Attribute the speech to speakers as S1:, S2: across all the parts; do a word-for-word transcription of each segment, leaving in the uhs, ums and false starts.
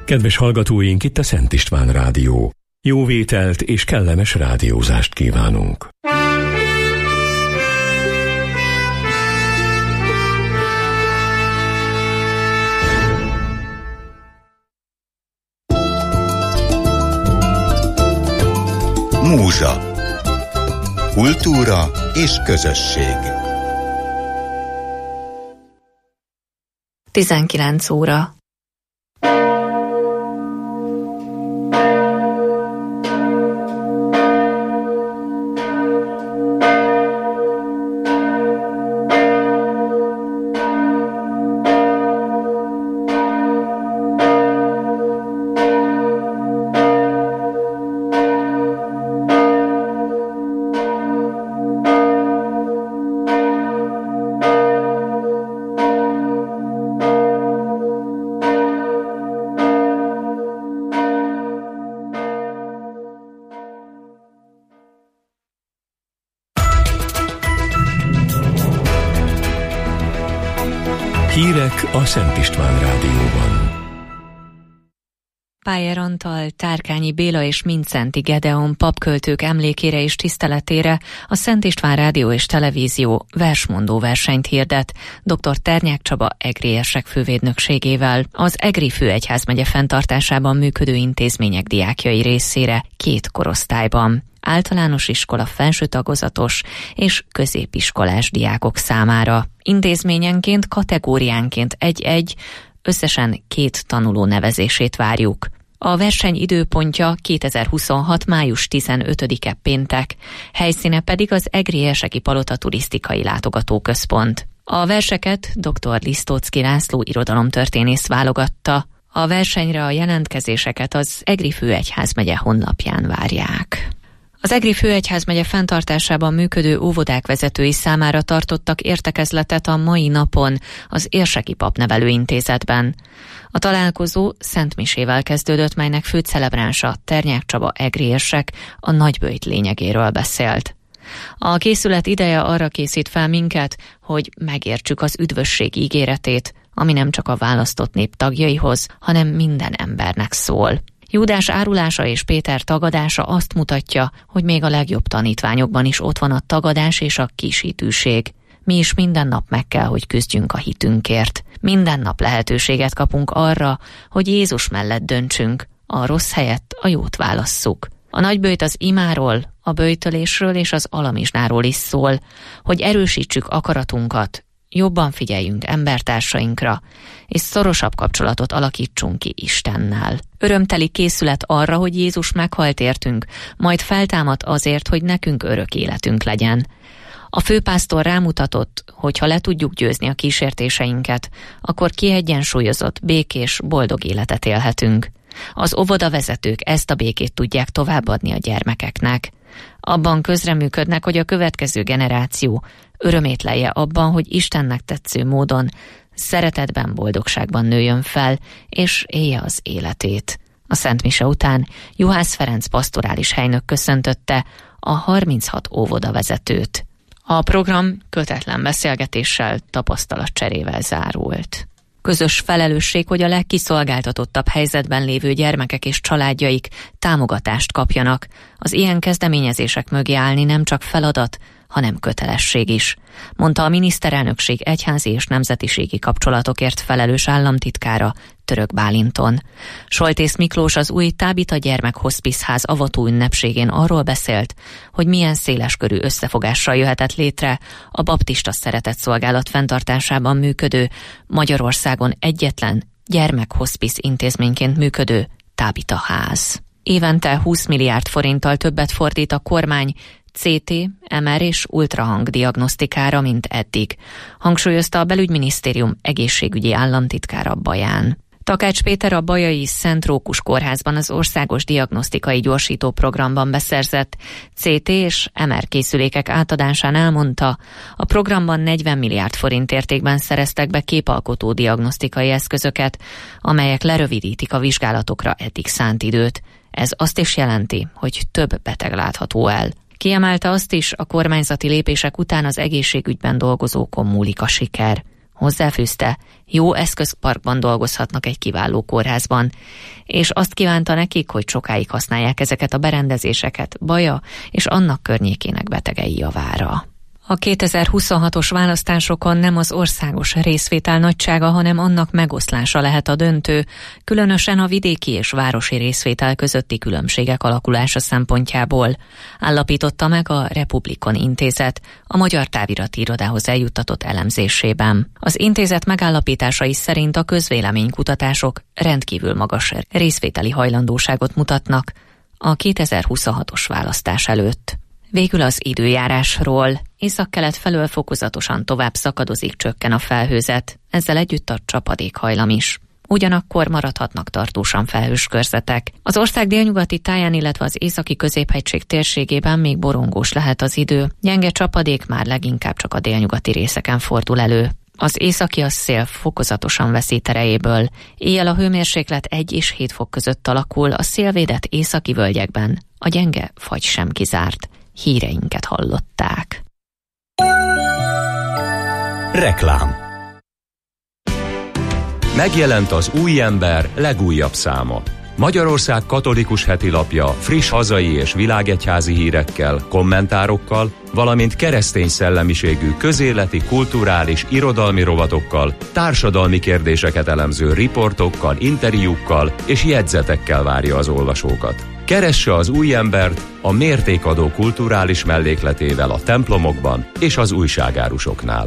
S1: Kedves hallgatóink, itt a Szent István Rádió. Jó vételt és kellemes rádiózást kívánunk.
S2: Múzsa. Kultúra és közösség.
S3: tizenkilenc óra.
S1: Hírek a Szent István Rádióban.
S3: Pájer Antal, Tárkányi Béla és Mindszenty Gedeon papköltők emlékére és tiszteletére a Szent István Rádió és Televízió versmondó versenyt hirdet dr. Ternyák Csaba egri érsek fővédnökségével az Egri főegyházmegye fenntartásában működő intézmények diákjai részére két korosztályban. Általános iskola felső tagozatos és középiskolás diákok számára. Intézményenként, kategóriánként egy-egy, összesen két tanuló nevezését várjuk. A verseny időpontja kétezer-huszonhat. május tizenötödike péntek, helyszíne pedig az Egri érseki Palota Turisztikai Látogatóközpont. A verseket dr. Lisztóczky László irodalomtörténész válogatta. A versenyre a jelentkezéseket az Egri főegyházmegye honlapján várják. Az Egri főegyházmegye fenntartásában működő óvodák vezetői számára tartottak értekezletet a mai napon az Érseki Papnevelőintézetben. A találkozó szentmisével kezdődött, melynek fő celebránsa Ternyák Csaba egri érsek a nagyböjt lényegéről beszélt. A készület ideje arra készít fel minket, hogy megértsük az üdvösség ígéretét, ami nem csak a választott nép tagjaihoz, hanem minden embernek szól. Júdás árulása és Péter tagadása azt mutatja, hogy még a legjobb tanítványokban is ott van a tagadás és a kishitűség. Mi is minden nap meg kell, hogy küzdjünk a hitünkért. Minden nap lehetőséget kapunk arra, hogy Jézus mellett döntsünk, a rossz helyett a jót válasszuk. A nagyböjt az imáról, a böjtölésről és az alamizsnáról is szól, hogy erősítsük akaratunkat, jobban figyeljünk embertársainkra, és szorosabb kapcsolatot alakítsunk ki Istennel. Örömteli készület arra, hogy Jézus meghalt értünk, majd feltámadt azért, hogy nekünk örök életünk legyen. A főpásztor rámutatott, hogy ha le tudjuk győzni a kísértéseinket, akkor kiegyensúlyozott, békés, boldog életet élhetünk. Az óvodavezetők ezt a békét tudják továbbadni a gyermekeknek. Abban közreműködnek, hogy a következő generáció örömét lelje abban, hogy Istennek tetsző módon, szeretetben, boldogságban nőjön fel, és élje az életét. A Szent Mise után Juhász Ferenc pastorális helynök köszöntötte a harminchat óvodavezetőt. A program kötetlen beszélgetéssel, tapasztalatcserével zárult. Közös felelősség, hogy a legkiszolgáltatottabb helyzetben lévő gyermekek és családjaik támogatást kapjanak. Az ilyen kezdeményezések mögé állni nem csak feladat, hanem kötelesség is, mondta a miniszterelnökség egyházi és nemzetiségi kapcsolatokért felelős államtitkára, Török Bálinton. Soltész Miklós az új Tábita gyermekhoszpiszház avató ünnepségén arról beszélt, hogy milyen széleskörű összefogással jöhetett létre a baptista szeretetszolgálat fenntartásában működő, Magyarországon egyetlen gyermekhoszpisz intézményként működő Tábita ház. Évente húsz milliárd forinttal többet fordít a kormány cé té, em er és ultrahang diagnosztikára, mint eddig, hangsúlyozta a belügyminisztérium egészségügyi államtitkára Baján. Takács Péter a Bajai Szent Rókus Kórházban az országos diagnosztikai gyorsító programban beszerzett cé té és em er készülékek átadásán elmondta, a programban negyven milliárd forint értékben szereztek be képalkotó diagnosztikai eszközöket, amelyek lerövidítik a vizsgálatokra eddig szánt időt. Ez azt is jelenti, hogy több beteg látható el. Kiemelte azt is, a kormányzati lépések után az egészségügyben dolgozókon múlik a siker. Hozzáfűzte, jó eszközparkban dolgozhatnak egy kiváló kórházban, és azt kívánta nekik, hogy sokáig használják ezeket a berendezéseket Baja és annak környékének betegei javára. A kétezer-huszonhatos választásokon nem az országos részvétel nagysága, hanem annak megoszlása lehet a döntő, különösen a vidéki és városi részvétel közötti különbségek alakulása szempontjából, állapította meg a Republikon Intézet a Magyar Távirati Irodához eljuttatott elemzésében. Az intézet megállapításai szerint a közvéleménykutatások rendkívül magas részvételi hajlandóságot mutatnak a kétezer-huszonhatos választás előtt. Végül az időjárásról. Északkelet felől fokozatosan tovább szakadozik, csökken a felhőzet, ezzel együtt a csapadékhajlam is. Ugyanakkor maradhatnak tartósan felhős körzetek. Az ország délnyugati táján, illetve az északi középhegység térségében még borongós lehet az idő. Gyenge csapadék már leginkább csak a délnyugati részeken fordul elő. Az északi a szél fokozatosan veszít erejéből. Éjjel a hőmérséklet egy és hét fok között alakul, a szélvédett északi völgyekben a gyenge fagy sem kizárt. Híreinket hallották.
S1: Reklám. Megjelent az Új Ember legújabb száma. Magyarország katolikus hetilapja friss hazai és világegyházi hírekkel, kommentárokkal, valamint keresztény szellemiségű közéleti, kulturális, irodalmi rovatokkal, társadalmi kérdéseket elemző riportokkal, interjúkkal és jegyzetekkel várja az olvasókat. Keresse az Új Embert a mértékadó kulturális mellékletével a templomokban és az újságárusoknál.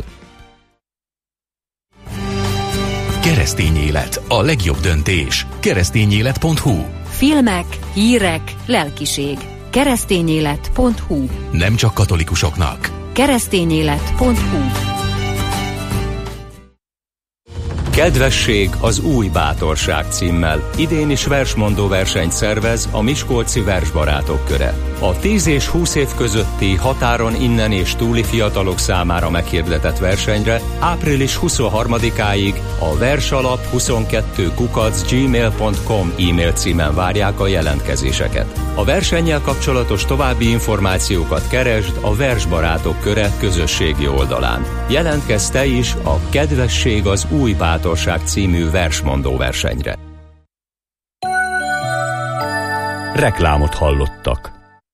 S4: Keresztény élet, a legjobb döntés. keresztényélet pont hu.
S5: Filmek, hírek, lelkiség. keresztényélet pont hu.
S4: Nem csak katolikusoknak.
S5: keresztényélet pont hu.
S1: Kedvesség az új bátorság címmel idén is versmondó versenyt szervez a Miskolci Versbarátok Köre. A tíz és húsz év közötti határon innen és túli fiatalok számára meghirdetett versenyre április huszonharmadikáig a versalap huszonkettő kukac gmail pont com e-mail címen várják a jelentkezéseket. A versennyel kapcsolatos további információkat keresd a Versbarátok Köre közösségi oldalán. Jelentkezz te is a Kedvesség az új bátorság című versmondó versenyre.
S6: Reklámot hallottak.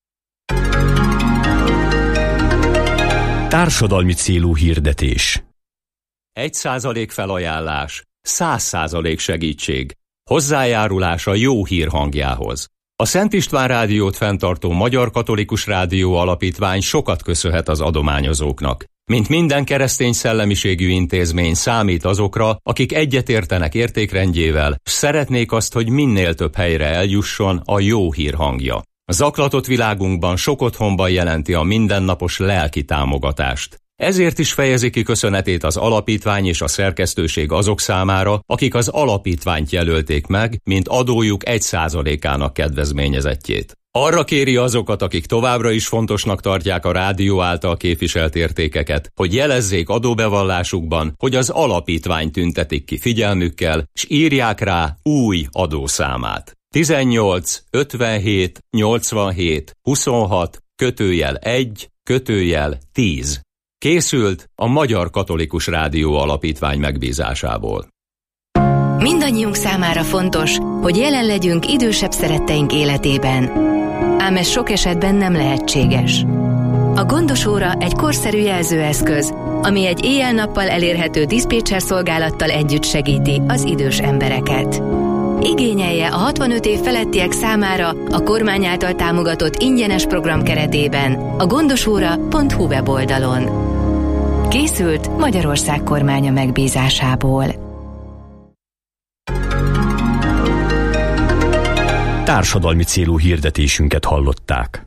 S6: Társadalmi célú hirdetés.
S1: Egy százalék felajánlás, száz százalék segítség. Hozzájárulás a jó hír hangjához. A Szent István Rádiót fenntartó Magyar Katolikus Rádió Alapítvány sokat köszönhet az adományozóknak. Mint minden keresztény szellemiségű intézmény számít azokra, akik egyetértenek értékrendjével, s szeretnék azt, hogy minél több helyre eljusson a jó hír hangja. A zaklatott világunkban sok otthonban jelenti a mindennapos lelki támogatást. Ezért is fejezi ki köszönetét az alapítvány és a szerkesztőség azok számára, akik az alapítványt jelölték meg, mint adójuk egy százalékának kedvezményezettjét. Arra kéri azokat, akik továbbra is fontosnak tartják a rádió által képviselt értékeket, hogy jelezzék adóbevallásukban, hogy az alapítvány tüntetik ki figyelmükkel, s írják rá új adószámát. tizennyolc ötvenhét nyolcvanhét huszonhat kötőjel egy kötőjel tíz. Készült a Magyar Katolikus Rádió Alapítvány megbízásából.
S5: Mindannyiunk számára fontos, hogy jelen legyünk idősebb szeretteink életében. Ám ez sok esetben nem lehetséges. A Gondos Óra egy korszerű jelzőeszköz, ami egy éjjel-nappal elérhető diszpécser szolgálattal együtt segíti az idős embereket. Igényelje a hatvanöt év felettiek számára a kormány által támogatott ingyenes program keretében a gondosóra pont hu weboldalon. Készült Magyarország kormánya megbízásából.
S6: Társadalmi célú hirdetésünket hallották.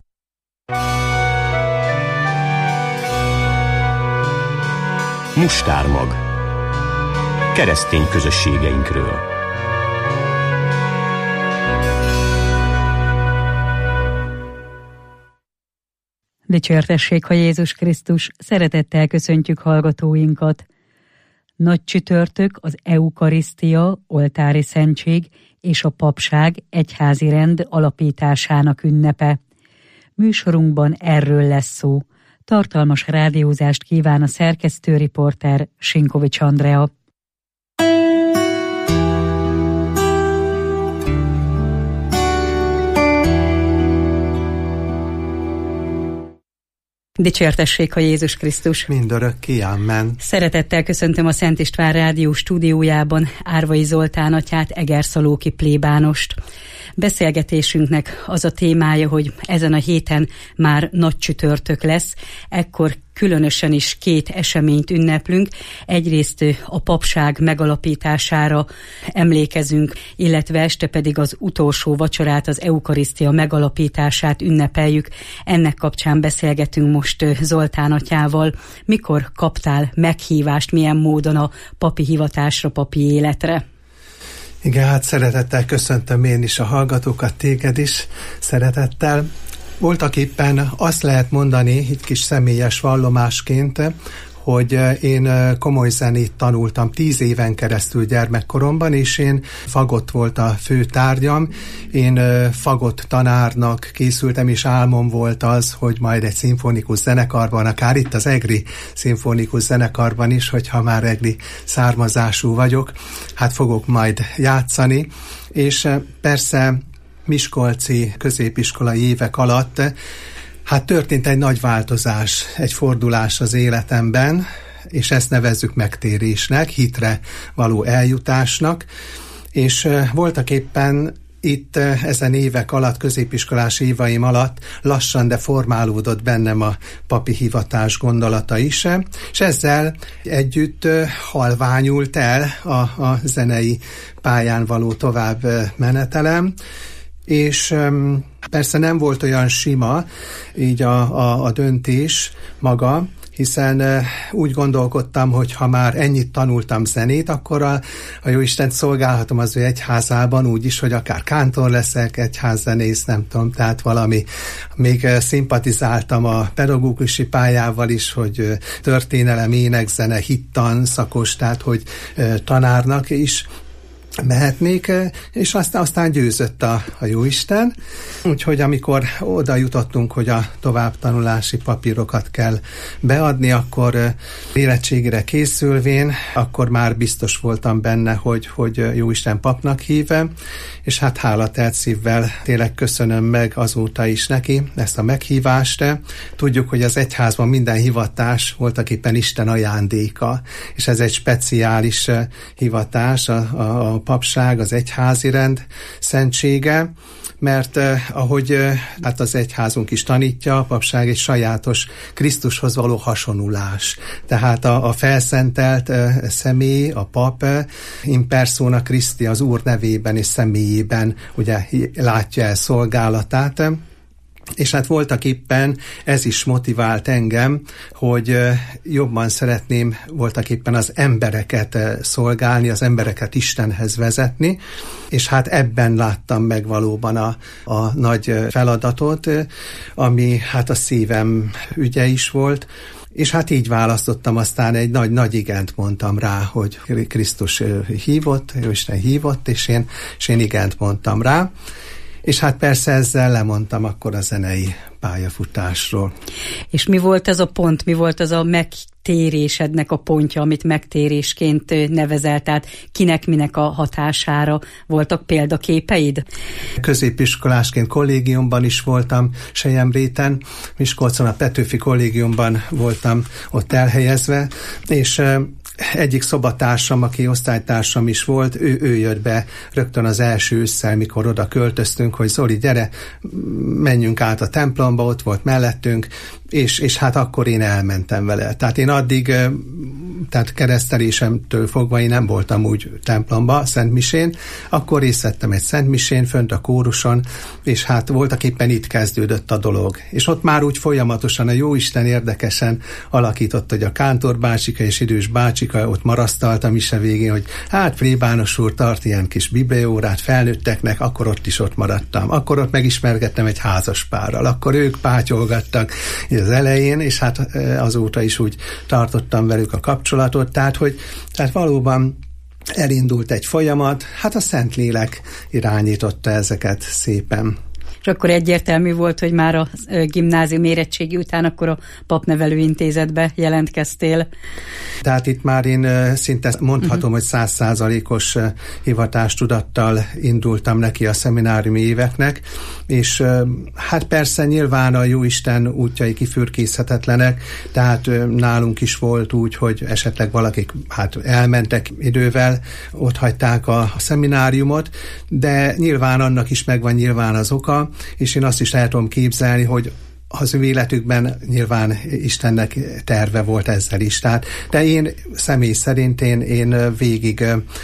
S6: Mustármag. Keresztény közösségeinkről.
S7: Dicsértessék, ha Jézus Krisztus, szeretettel köszöntjük hallgatóinkat. Nagy csütörtök az eukarisztia, oltári szentség és a papság egyházi rend alapításának ünnepe. Műsorunkban erről lesz szó. Tartalmas rádiózást kíván a szerkesztőriporter Sinkovics Andrea. Dicsértessék a Jézus Krisztus!
S8: Mindörökké, amen!
S7: Szeretettel köszöntöm a Szent István Rádió stúdiójában Árvai Zoltán atyát, Egerszalóki plébánost. Beszélgetésünknek az a témája, hogy ezen a héten már nagy csütörtök lesz, ekkor különösen is két eseményt ünneplünk. Egyrészt a papság megalapítására emlékezünk, illetve este pedig az utolsó vacsorát, az eukarisztia megalapítását ünnepeljük. Ennek kapcsán beszélgetünk most Zoltán atyával. Mikor kaptál meghívást, milyen módon a papi hivatásra, papi életre?
S8: Igen, hát szeretettel köszöntöm én is a hallgatókat, téged is szeretettel. Voltak éppen azt lehet mondani, itt kis személyes vallomásként, hogy én komoly zenét tanultam tíz éven keresztül gyermekkoromban, és én fagott volt a fő tárgyam. Én fagott tanárnak készültem, és álmom volt az, hogy majd egy szimfonikus zenekarban, akár itt az egri szimfonikus zenekarban is, hogyha már egri származású vagyok, hát fogok majd játszani. És persze miskolci középiskolai évek alatt hát történt egy nagy változás, egy fordulás az életemben, és ezt nevezzük megtérésnek, hitre való eljutásnak, és voltak éppen itt ezen évek alatt, középiskolás évaim alatt lassan, de formálódott bennem a papi hivatás gondolata is, és ezzel együtt halványult el a, a zenei pályán való tovább menetelem, és um, persze nem volt olyan sima így a, a, a döntés maga, hiszen uh, úgy gondolkodtam, hogy ha már ennyit tanultam zenét, akkor a, a Jóistent szolgálhatom az ő egyházában úgy is, hogy akár kántor leszek, egyházzenész, nem tudom, tehát valami. Még uh, szimpatizáltam a pedagógusi pályával is, hogy uh, történelem, énekzene, hittan szakos, tehát hogy uh, tanárnak is mehetnék, és aztán, aztán győzött a, a Jóisten. Úgyhogy amikor oda jutottunk, hogy a továbbtanulási papírokat kell beadni, akkor érettségire készülvén, akkor már biztos voltam benne, hogy, hogy Jóisten papnak híve, és hát hálatelt szívvel tényleg köszönöm meg azóta is neki ezt a meghívást. Tudjuk, hogy az egyházban minden hivatás voltaképpen Isten ajándéka, és ez egy speciális hivatás, a, a, a papság, az egyházi rend szentsége, mert eh, ahogy eh, hát az egyházunk is tanítja, a papság egy sajátos Krisztushoz való hasonulás. Tehát a, a felszentelt eh, személy, a pap, eh, in persona Christi, az Úr nevében és személyében ugye látja el szolgálatát. És hát voltak éppen ez is motivált engem, hogy jobban szeretném voltak éppen az embereket szolgálni, az embereket Istenhez vezetni, és hát ebben láttam meg valóban a, a nagy feladatot, ami hát a szívem ügye is volt, és hát így választottam, aztán egy nagy-nagy igent mondtam rá, hogy Krisztus hívott, Isten hívott, és én, és én igent mondtam rá. És hát persze ezzel lemondtam akkor a zenei pályafutásról.
S7: És mi volt ez a pont, mi volt az a megtérésednek a pontja, amit megtérésként nevezel, tehát kinek minek a hatására voltak példaképeid?
S8: Középiskolásként kollégiumban is voltam Selyemréten, Miskolcon a Petőfi kollégiumban voltam ott elhelyezve, és egyik szobatársam, aki osztálytársam is volt, ő, ő jött be rögtön az első ősszel, mikor oda költöztünk, hogy Zoli, gyere, menjünk át a templomba, ott volt mellettünk, és, és hát akkor én elmentem vele. Tehát én addig, tehát keresztelésemtől fogva én nem voltam úgy templomba, Szentmisén, akkor részt vettem egy Szentmisén, fönt a kóruson, és hát voltak éppen itt kezdődött a dolog. És ott már úgy folyamatosan a Jóisten érdekesen alakított, hogy a kántor bácsika és idős bácsika ott marasztalt a mise végén, hogy hát plébános úr tart ilyen kis bibliaórát felnőtteknek, akkor ott is ott maradtam. Akkor ott megismergettem egy házaspárral, akkor ők pátyolgattak az elején, és hát azóta is úgy tartottam velük a kapcsolatot, tehát hogy tehát valóban elindult egy folyamat, hát a Szentlélek irányította ezeket szépen.
S7: És akkor egyértelmű volt, hogy már a gimnázium érettségi után akkor a papnevelőintézetbe jelentkeztél.
S8: Tehát itt már én szinte mondhatom, uh-huh. hogy száz százalékos hivatástudattal indultam neki a szemináriumi éveknek, és hát persze nyilván a jóisten útjai kifürkészhetetlenek, tehát nálunk is volt úgy, hogy esetleg valakik hát elmentek idővel, ott hagyták a szemináriumot, de nyilván annak is megvan nyilván az oka, és én azt is el tudom képzelni, hogy az ő életükben nyilván Istennek terve volt ezzel is. Tehát, de én személy szerint én, én végig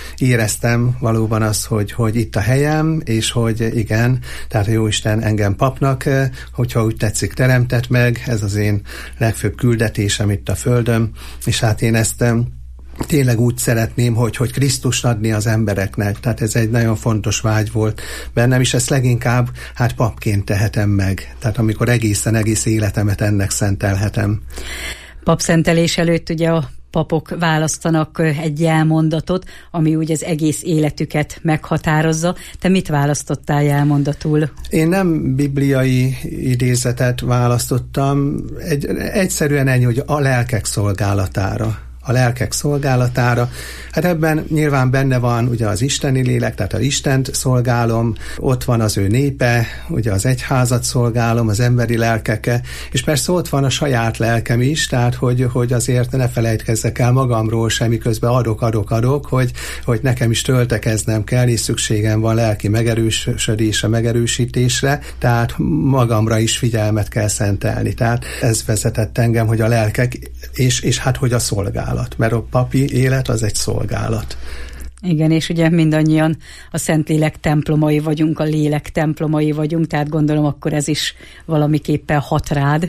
S8: éreztem valóban azt, hogy, hogy itt a helyem, és hogy igen, tehát a Jóisten engem papnak, hogyha úgy tetszik, teremtett meg, ez az én legfőbb küldetésem itt a földön, és hát én ezt tényleg úgy szeretném, hogy, hogy Krisztust adni az embereknek. Tehát ez egy nagyon fontos vágy volt bennem, és ezt leginkább hát papként tehetem meg. Tehát amikor egészen egész életemet ennek szentelhetem.
S7: Papszentelés előtt ugye a papok választanak egy jelmondatot, ami úgy az egész életüket meghatározza. Te mit választottál jelmondatul?
S8: Én nem bibliai idézetet választottam, egy, egyszerűen ennyi, hogy a lelkek szolgálatára. a lelkek szolgálatára. Hát ebben nyilván benne van ugye az isteni lélek, tehát az Istent szolgálom, ott van az ő népe, ugye az egyházat szolgálom, az emberi lelkeke, és persze ott van a saját lelkem is, tehát hogy, hogy azért ne felejtkezzek el magamról sem, miközben adok, adok, adok, hogy, hogy nekem is töltekeznem kell, és szükségem van lelki megerősödésre, megerősítésre, tehát magamra is figyelmet kell szentelni. Tehát ez vezetett engem, hogy a lelkek, és, és hát hogy a szolgálat. Mert a papi élet az egy szolgálat.
S7: Igen, és ugye mindannyian a Szentlélek templomai vagyunk, a lélek templomai vagyunk, tehát gondolom akkor ez is valamiképpen hat rád.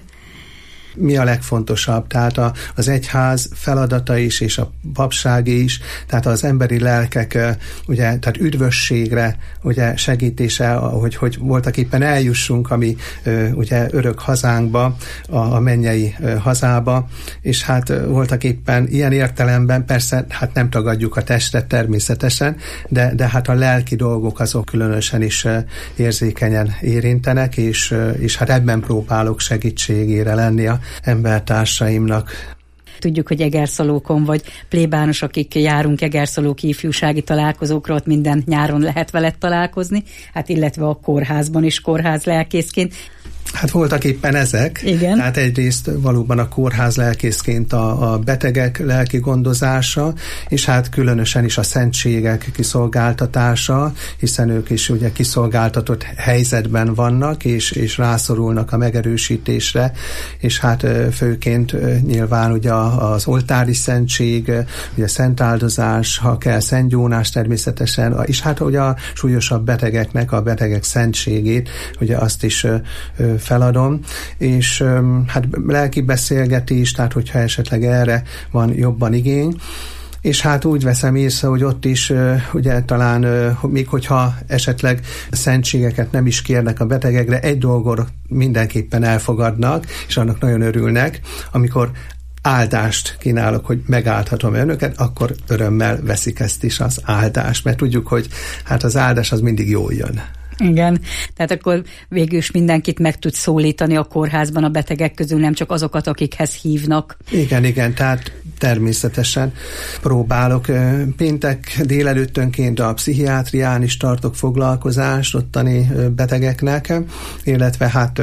S8: Mi a legfontosabb? Tehát a, az egyház feladata is, és a papságé is, tehát az emberi lelkek, ugye, tehát üdvösségre, ugye segítése, hogy, hogy voltak éppen eljussunk a mi ugye örök hazánkba, a, a mennyei hazába, és hát voltak éppen ilyen értelemben, persze hát nem tagadjuk a testet természetesen, de, de hát a lelki dolgok azok különösen is érzékenyen érintenek, és, és hát ebben próbálok segítségére lenni a embertársaimnak.
S7: Tudjuk, hogy Egerszalókon vagy plébános, akik járunk Egerszalóki ifjúsági találkozókra, ott minden nyáron lehet veled találkozni, hát illetve a kórházban is kórház lelkészként.
S8: Hát voltak éppen ezek.
S7: Igen.
S8: Tehát egyrészt valóban a kórház lelkészként a, a betegek lelki gondozása, és hát különösen is a szentségek kiszolgáltatása, hiszen ők is ugye kiszolgáltatott helyzetben vannak, és, és rászorulnak a megerősítésre, és hát főként nyilván ugye az oltári szentség, ugye szentáldozás, ha kell szentgyónás természetesen, és hát ugye a súlyosabb betegeknek a betegek szentségét, ugye azt is feladom, és hát lelki beszélgetés, tehát hogyha esetleg erre van jobban igény, és hát úgy veszem észre, hogy ott is ugye talán még hogyha esetleg szentségeket nem is kérnek a betegekre, egy dolgot mindenképpen elfogadnak, és annak nagyon örülnek, amikor áldást kínálok, hogy megáldhatom önöket, akkor örömmel veszik ezt is, az áldást, mert tudjuk, hogy hát az áldás az mindig jól jön.
S7: Igen, tehát akkor végül is mindenkit meg tud szólítani a kórházban a betegek közül, nem csak azokat, akikhez hívnak.
S8: Igen, igen, tehát természetesen próbálok. Péntek délelőttönként a pszichiátrián is tartok foglalkozást ottani betegeknek, illetve hát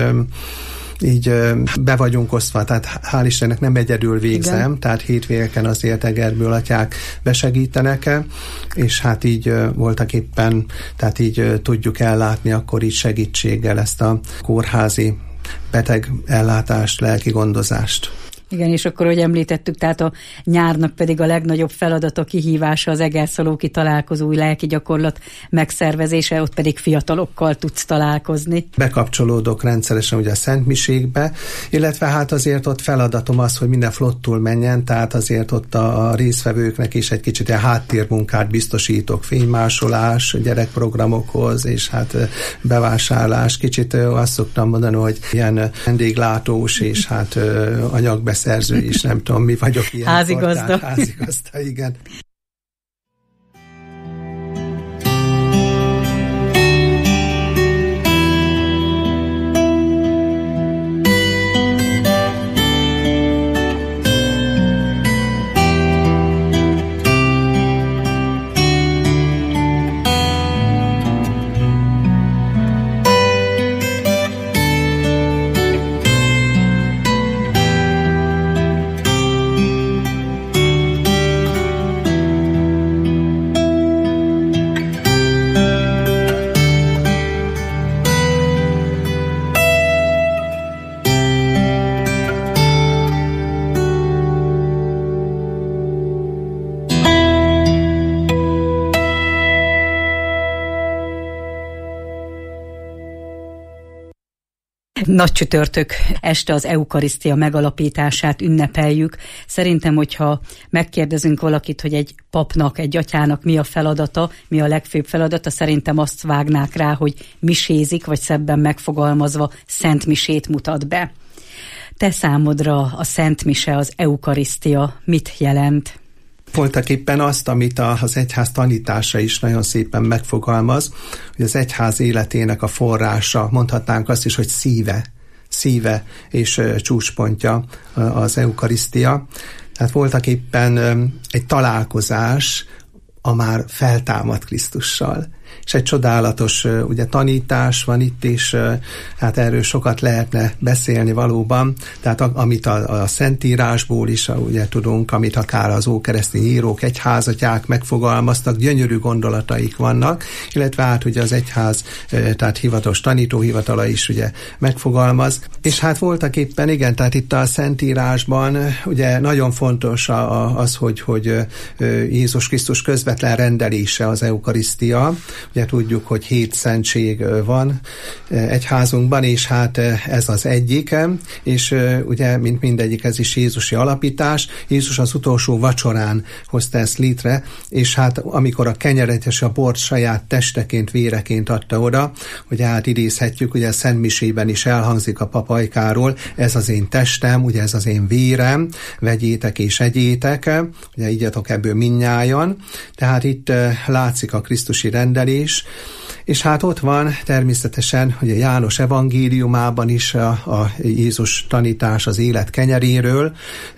S8: így be vagyunk osztva, tehát hál' Istennek nem egyedül végzem, igen. Tehát hétvégeken azért Egerből atyák besegítenek, és hát így voltak éppen, tehát így tudjuk ellátni akkor így segítséggel ezt a kórházi beteg ellátást, lelki gondozást.
S7: Igen, és akkor, hogy említettük, tehát a nyárnak pedig a legnagyobb feladata, kihívása az Egerszalóki találkozói lelki gyakorlat megszervezése, ott pedig fiatalokkal tudsz találkozni.
S8: Bekapcsolódok rendszeresen ugye a szentmiségbe, illetve hát azért ott feladatom az, hogy minden flottul menjen, tehát azért ott a, a résztvevőknek is egy kicsit ilyen háttérmunkát biztosítok, fénymásolás, gyerekprogramokhoz, és hát bevásárlás, kicsit azt szoktam mondani, hogy ilyen vendéglátós, és hát anyagbeszélés, szerző is, nem tudom, mi vagyok ilyen.
S7: Házigazda.
S8: Házigazda, igen.
S7: Nagy csütörtök este az eukarisztia megalapítását ünnepeljük. Szerintem, hogyha megkérdezünk valakit, hogy egy papnak, egy atyának mi a feladata, mi a legfőbb feladata, szerintem azt vágnák rá, hogy misézik, vagy szebben megfogalmazva szent misét mutat be. Te számodra a szent mise, az eukarisztia mit jelent?
S8: Voltak éppen azt, amit az egyház tanítása is nagyon szépen megfogalmaz, hogy az egyház életének a forrása, mondhatnánk azt is, hogy szíve, szíve és csúcspontja az eukarisztia. Tehát voltak éppen egy találkozás a már feltámadt Krisztussal. És egy csodálatos ugye, tanítás van itt, és hát erről sokat lehetne beszélni valóban. Tehát amit a, a Szentírásból is ugye tudunk, amit akár az ókeresztény írók, egyházatják megfogalmaztak, gyönyörű gondolataik vannak, illetve hát ugye az egyház, tehát hivatalos tanítóhivatala is ugye megfogalmaz. És hát voltak éppen, igen, tehát itt a Szentírásban ugye nagyon fontos az, hogy, hogy Jézus Krisztus közvetlen rendelése az eukarisztia. Ugye tudjuk, hogy hét szentség van egyházunkban, és hát ez az egyik, és ugye, mint mindegyik, ez is Jézusi alapítás. Jézus az utolsó vacsorán hozta ezt létre, és hát amikor a kenyeret és a bort saját testeként, véreként adta oda, ugye hát idézhetjük, ugye a szentmisében is elhangzik a papajkáról, ez az én testem, ugye ez az én vérem, vegyétek és egyétek, ugye igyatok ebből mindnyájan. Tehát itt látszik a krisztusi rendelés, és hát ott van természetesen, hogy a János evangéliumában is a, a Jézus tanítás az élet kenyeréről,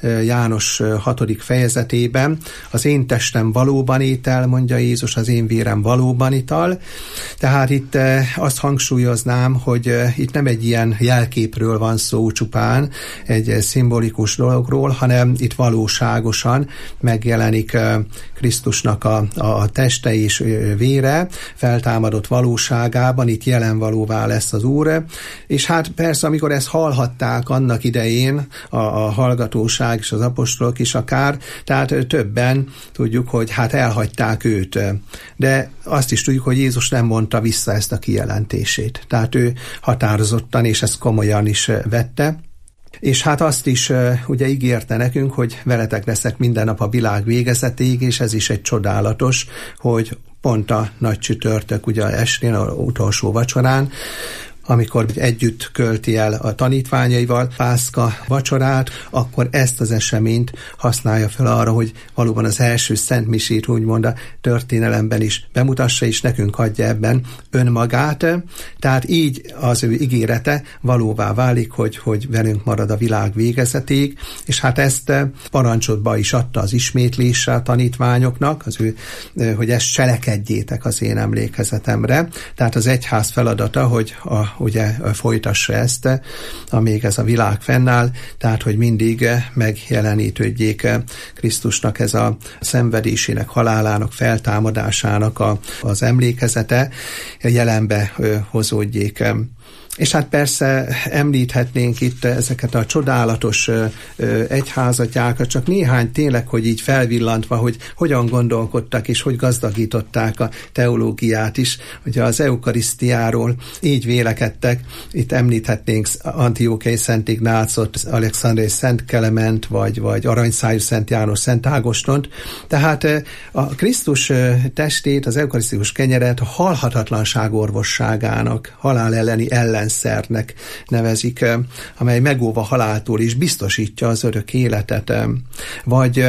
S8: János hatodik fejezetében, az én testem valóban étel, mondja Jézus, az én vérem valóban ital. Tehát itt azt hangsúlyoznám, hogy itt nem egy ilyen jelképről van szó csupán, egy szimbolikus dologról, hanem itt valóságosan megjelenik Krisztusnak a, a teste és vére, feltámadott valóságában, itt jelen valóvá lesz az Úr, és hát persze, amikor ezt hallhatták annak idején, a, a hallgatóság és az apostolok is akár, tehát többen tudjuk, hogy hát elhagyták őt, de azt is tudjuk, hogy Jézus nem mondta vissza ezt a kijelentését, tehát ő határozottan és ezt komolyan is vette. És hát azt is uh, ugye ígérte nekünk, hogy veletek leszek minden nap a világ végezetéig, és ez is egy csodálatos, hogy pont a nagy csütörtök, ugye estén, az utolsó vacsorán, amikor együtt költi el a tanítványaival Pászka vacsorát, akkor ezt az eseményt használja fel arra, hogy valóban az első szentmisét úgymond a történelemben is bemutassa, és nekünk adja ebben önmagát. Tehát így az ő ígérete valóvá válik, hogy, hogy velünk marad a világ végezetéig, és hát ezt parancsotba is adta az ismétlésre a tanítványoknak, az ő, hogy ezt cselekedjétek az én emlékezetemre. Tehát az egyház feladata, hogy a ugye folytassa ezt, amíg ez a világ fennáll, tehát, hogy mindig megjelenítődjék Krisztusnak ez a szenvedésének, halálának, feltámadásának a, az emlékezete, jelenbe hozódjék. És hát persze említhetnénk itt ezeket a csodálatos egyházatjákat, csak néhány tényleg, hogy így felvillantva, hogy hogyan gondolkodtak és hogy gazdagították a teológiát is. Ugye az eukarisztiáról így vélekedtek, itt említhetnénk Antiochiai Szent Ignácot, Alexandriai Szent Klement, vagy, vagy Aranyszájú Szent János, Szent Ágostont. Tehát a Krisztus testét, az eukarisztikus kenyeret a halhatatlanság orvosságának, halál elleni ellen szernek nevezik, amely megóva haláltól is biztosítja az örök életet. Vagy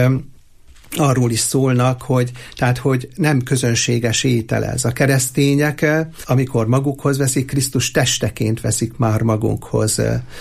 S8: arról is szólnak, hogy, tehát, hogy nem közönséges étel ez. A keresztények, amikor magukhoz veszik, Krisztus testeként veszik már magunkhoz.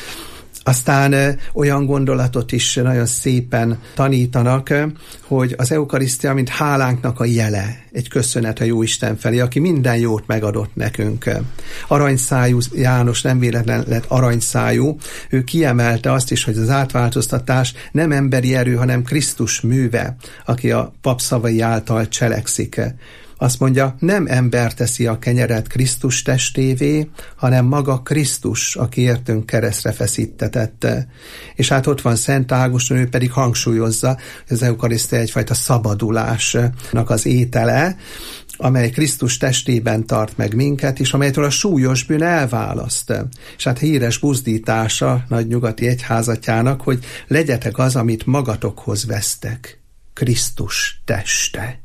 S8: Aztán olyan gondolatot is nagyon szépen tanítanak, hogy az eukarisztia, mint hálánknak a jele, egy köszönet a Jóisten felé, aki minden jót megadott nekünk. Aranyszájú János nem véletlen lett aranyszájú, ő kiemelte azt is, hogy az átváltoztatás nem emberi erő, hanem Krisztus műve, aki a papszavai által cselekszik. Azt mondja, nem ember teszi a kenyeret Krisztus testévé, hanem maga Krisztus, aki értünk keresztre feszítetett. És hát ott van Szent Ágoston, ő pedig hangsúlyozza, hogy az eukarisztia egyfajta szabadulásnak az étele, amely Krisztus testében tart meg minket, és amelytől a súlyos bűn elválaszt. És hát híres buzdítása nagy nyugati egyházatjának, hogy legyetek az, amit magatokhoz vesztek, Krisztus teste.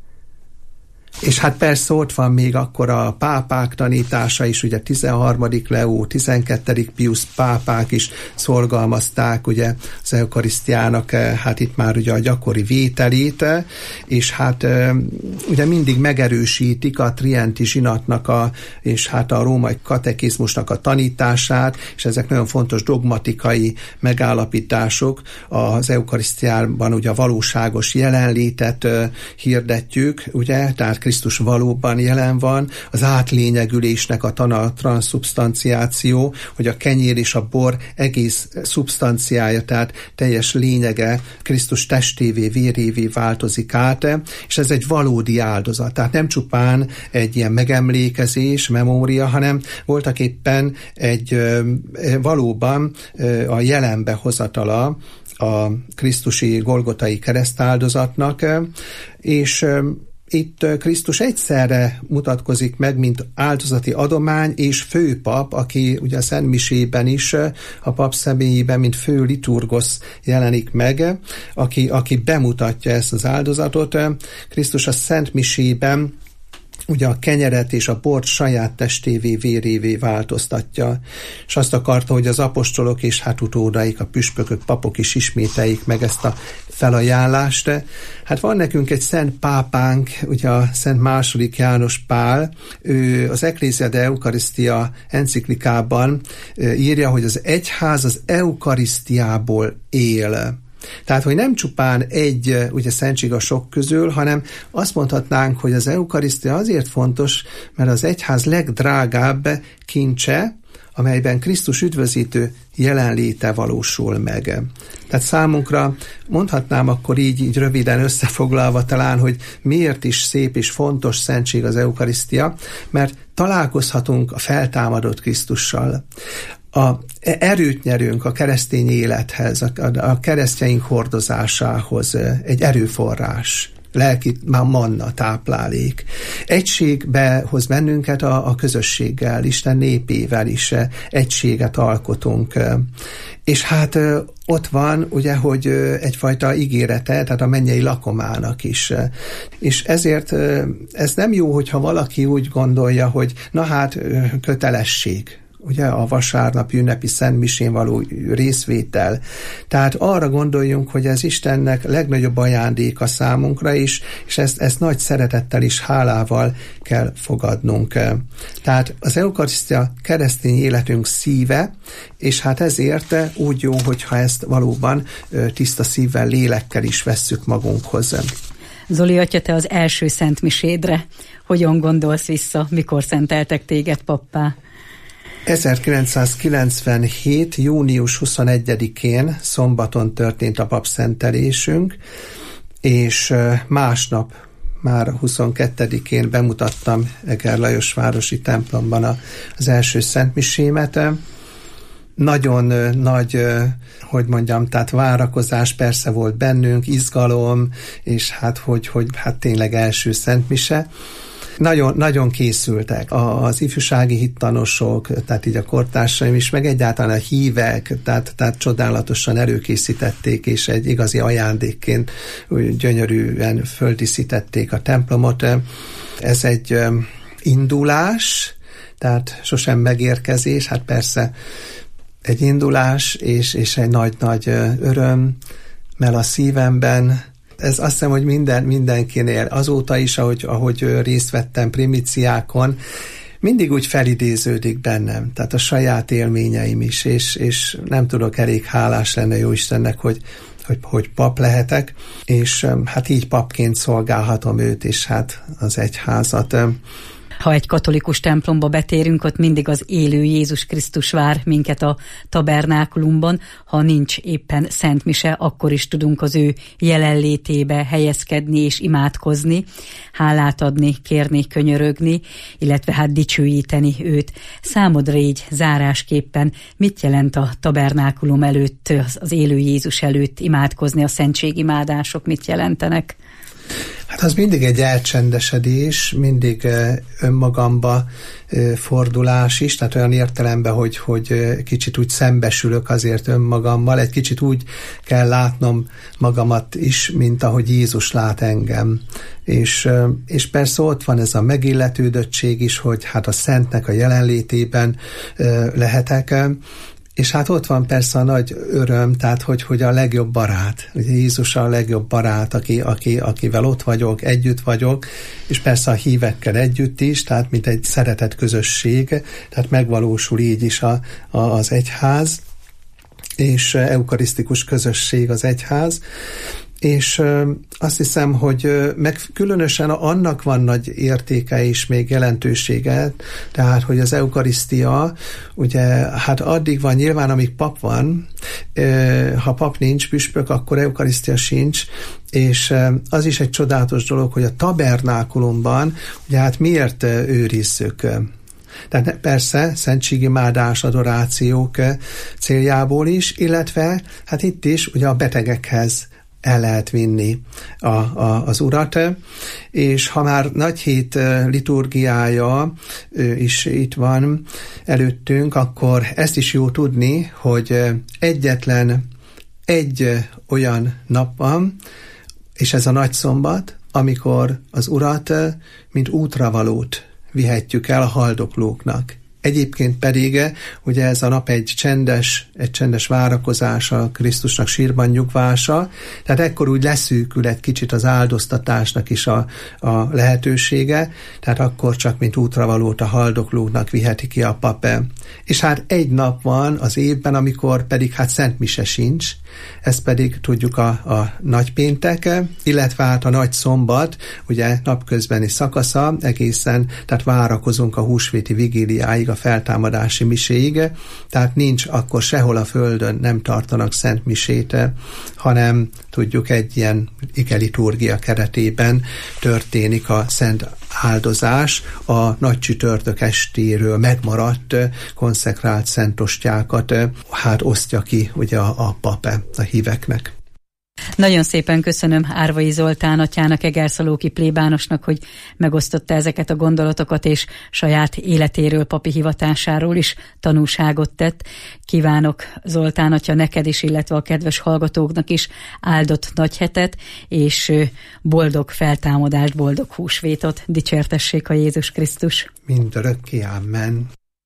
S8: És hát persze ott van még akkor a pápák tanítása is, ugye tizenharmadik Leó, tizenkettedik Piusz pápák is szorgalmazták ugye az eukarisztiának, hát itt már ugye a gyakori vételét, és hát ugye mindig megerősítik a trienti zsinatnak a, és hát a római katekizmusnak a tanítását, és ezek nagyon fontos dogmatikai megállapítások. Az eukarisztiában ugye a valóságos jelenlétet hirdetjük, ugye, tehát Krisztus valóban jelen van, az átlényegülésnek a tana, transzubstanciáció, hogy a kenyér és a bor egész szubstanciája, tehát teljes lényege Krisztus testévé, vérévé változik át, és ez egy valódi áldozat. Tehát nem csupán egy ilyen megemlékezés, memória, hanem voltak éppen egy valóban a jelenbe hozatala a krisztusi golgotai keresztáldozatnak, és itt Krisztus egyszerre mutatkozik meg, mint áldozati adomány és főpap, aki ugye a szentmisében is a pap személyében, mint fő liturgosz jelenik meg, aki, aki bemutatja ezt az áldozatot. Krisztus a szentmisében ugye a kenyeret és a bort saját testévé, vérévé változtatja, és azt akarta, hogy az apostolok és hát utódaik, a püspökök, papok is ismételjék meg ezt a felajánlást. Hát van nekünk egy szent pápánk, ugye a Szent második János Pál, ő az Ecclesia de Eucharistia enciklikában írja, hogy az egyház az eukarisztiából él. Tehát, hogy nem csupán egy ugye szentség a sok közül, hanem azt mondhatnánk, hogy az eukarisztia azért fontos, mert az egyház legdrágább kincse, amelyben Krisztus üdvözítő jelenléte valósul meg. Tehát számunkra mondhatnám akkor így, így röviden összefoglalva talán, hogy miért is szép és fontos szentség az eukarisztia, mert találkozhatunk a feltámadott Krisztussal. A erőt nyerünk a keresztény élethez, a, a keresztjeink hordozásához, egy erőforrás, lelki manna, táplálék. Egységbe hoz bennünket a, a közösséggel, Isten népével is egységet alkotunk. És hát ott van, ugye, hogy egyfajta ígérete, tehát a mennyei lakomának is. És ezért ez nem jó, hogyha valaki úgy gondolja, hogy na hát kötelesség, ugye a vasárnapi ünnepi szentmisén való részvétel. Tehát arra gondoljunk, hogy ez Istennek legnagyobb ajándéka számunkra is, és ezt, ezt nagy szeretettel és hálával kell fogadnunk. Tehát az eukarisztia keresztény életünk szíve, és hát ezért úgy jó, hogyha ezt valóban tiszta szívvel, lélekkel is vesszük magunkhoz.
S7: Zoli atya, te az első szentmisédre hogyan gondolsz vissza, mikor szenteltek téged pappá?
S8: ezerkilencszázkilencvenhét. június huszonegyedikén szombaton történt a papszentelésünk, és másnap, már huszonkettedikén bemutattam Eger Lajos városi templomban az első szentmisémet. Nagyon nagy, hogy mondjam, tehát várakozás persze volt bennünk, izgalom, és hát hogy, hogy hát tényleg első szentmise. Nagyon, nagyon készültek az ifjúsági hittanosok, tehát így a kortársaim is, meg egyáltalán a hívek, tehát, tehát csodálatosan előkészítették, és egy igazi ajándékként gyönyörűen földíszítették a templomot. Ez egy indulás, tehát sosem megérkezés, hát persze egy indulás, és, és egy nagy-nagy öröm, mell a szívemben. Ez azt hiszem, hogy minden, mindenkinél azóta is, ahogy, ahogy részt vettem primíciákon, mindig úgy felidéződik bennem, tehát a saját élményeim is, és, és nem tudok elég hálás lenni Jóistennek, hogy, hogy, hogy pap lehetek, és hát így papként szolgálhatom őt, és hát az egyházat.
S7: Ha egy katolikus templomba betérünk, ott mindig az élő Jézus Krisztus vár minket a tabernákulumban. Ha nincs éppen szentmise, akkor is tudunk az ő jelenlétébe helyezkedni és imádkozni, hálát adni, kérni, könyörögni, illetve hát dicsőíteni őt. Számodra így zárásképpen mit jelent a tabernákulum előtt, az élő Jézus előtt imádkozni, a szentségimádások mit jelentenek?
S8: Hát az mindig egy elcsendesedés, mindig önmagamba fordulás is, tehát olyan értelemben, hogy, hogy kicsit úgy szembesülök azért önmagammal, egy kicsit úgy kell látnom magamat is, mint ahogy Jézus lát engem. És, és persze ott van ez a megilletődöttség is, hogy hát a Szentnek a jelenlétében lehetek, és hát ott van persze a nagy öröm, tehát hogy, hogy a legjobb barát, ugye Jézus a legjobb barát, aki, aki, akivel ott vagyok, együtt vagyok, és persze a hívekkel együtt is, tehát mint egy szeretett közösség, tehát megvalósul így is a, a, az egyház, és eukarisztikus közösség az egyház, és azt hiszem, hogy meg különösen annak van nagy értéke és még jelentősége, tehát, hogy az eukarisztia, ugye, hát addig van nyilván, amíg pap van, ha pap nincs, püspök, akkor eukarisztia sincs, és az is egy csodálatos dolog, hogy a tabernákulumban, ugye hát miért őrizzük? Tehát persze szentségimádás, adorációk céljából is, illetve hát itt is ugye a betegekhez el lehet vinni a, a, az urat, és ha már nagyhét liturgiája is itt van előttünk, akkor ezt is jó tudni, hogy egyetlen egy olyan nap van, és ez a nagyszombat, amikor az urat, mint útravalót vihetjük el a haldoklóknak. Egyébként pedig ugye ez a nap egy csendes, egy csendes várakozás a Krisztusnak sírban nyugvása, tehát ekkor úgy leszűkül egy kicsit az áldoztatásnak is a, a lehetősége, tehát akkor csak mint útravalót a haldoklóknak viheti ki a pap. És hát egy nap van az évben, amikor pedig hát Szent Mise sincs, ez pedig tudjuk a, a nagypéntek, illetve hát a nagy szombat, ugye napközbeni szakasza egészen, tehát várakozunk a húsvéti vigíliáig, a feltámadási miséig, tehát nincs akkor sehol a földön, nem tartanak szent misét, hanem tudjuk egy ilyen igeliturgia keretében történik a szent áldozás, a nagy csütörtök estéről megmaradt konszekrált szentostyákat hát osztja ki ugye a, a pap a híveknek.
S7: Nagyon szépen köszönöm Árvai Zoltán atyának, egerszalóki plébánosnak, hogy megosztotta ezeket a gondolatokat, és saját életéről, papi hivatásáról is tanúságot tett. Kívánok, Zoltán atya, neked is, illetve a kedves hallgatóknak is áldott nagyhetet, és boldog feltámadást, boldog húsvétot. Dicsértessék a Jézus Krisztus!
S8: Mindörökké, amen!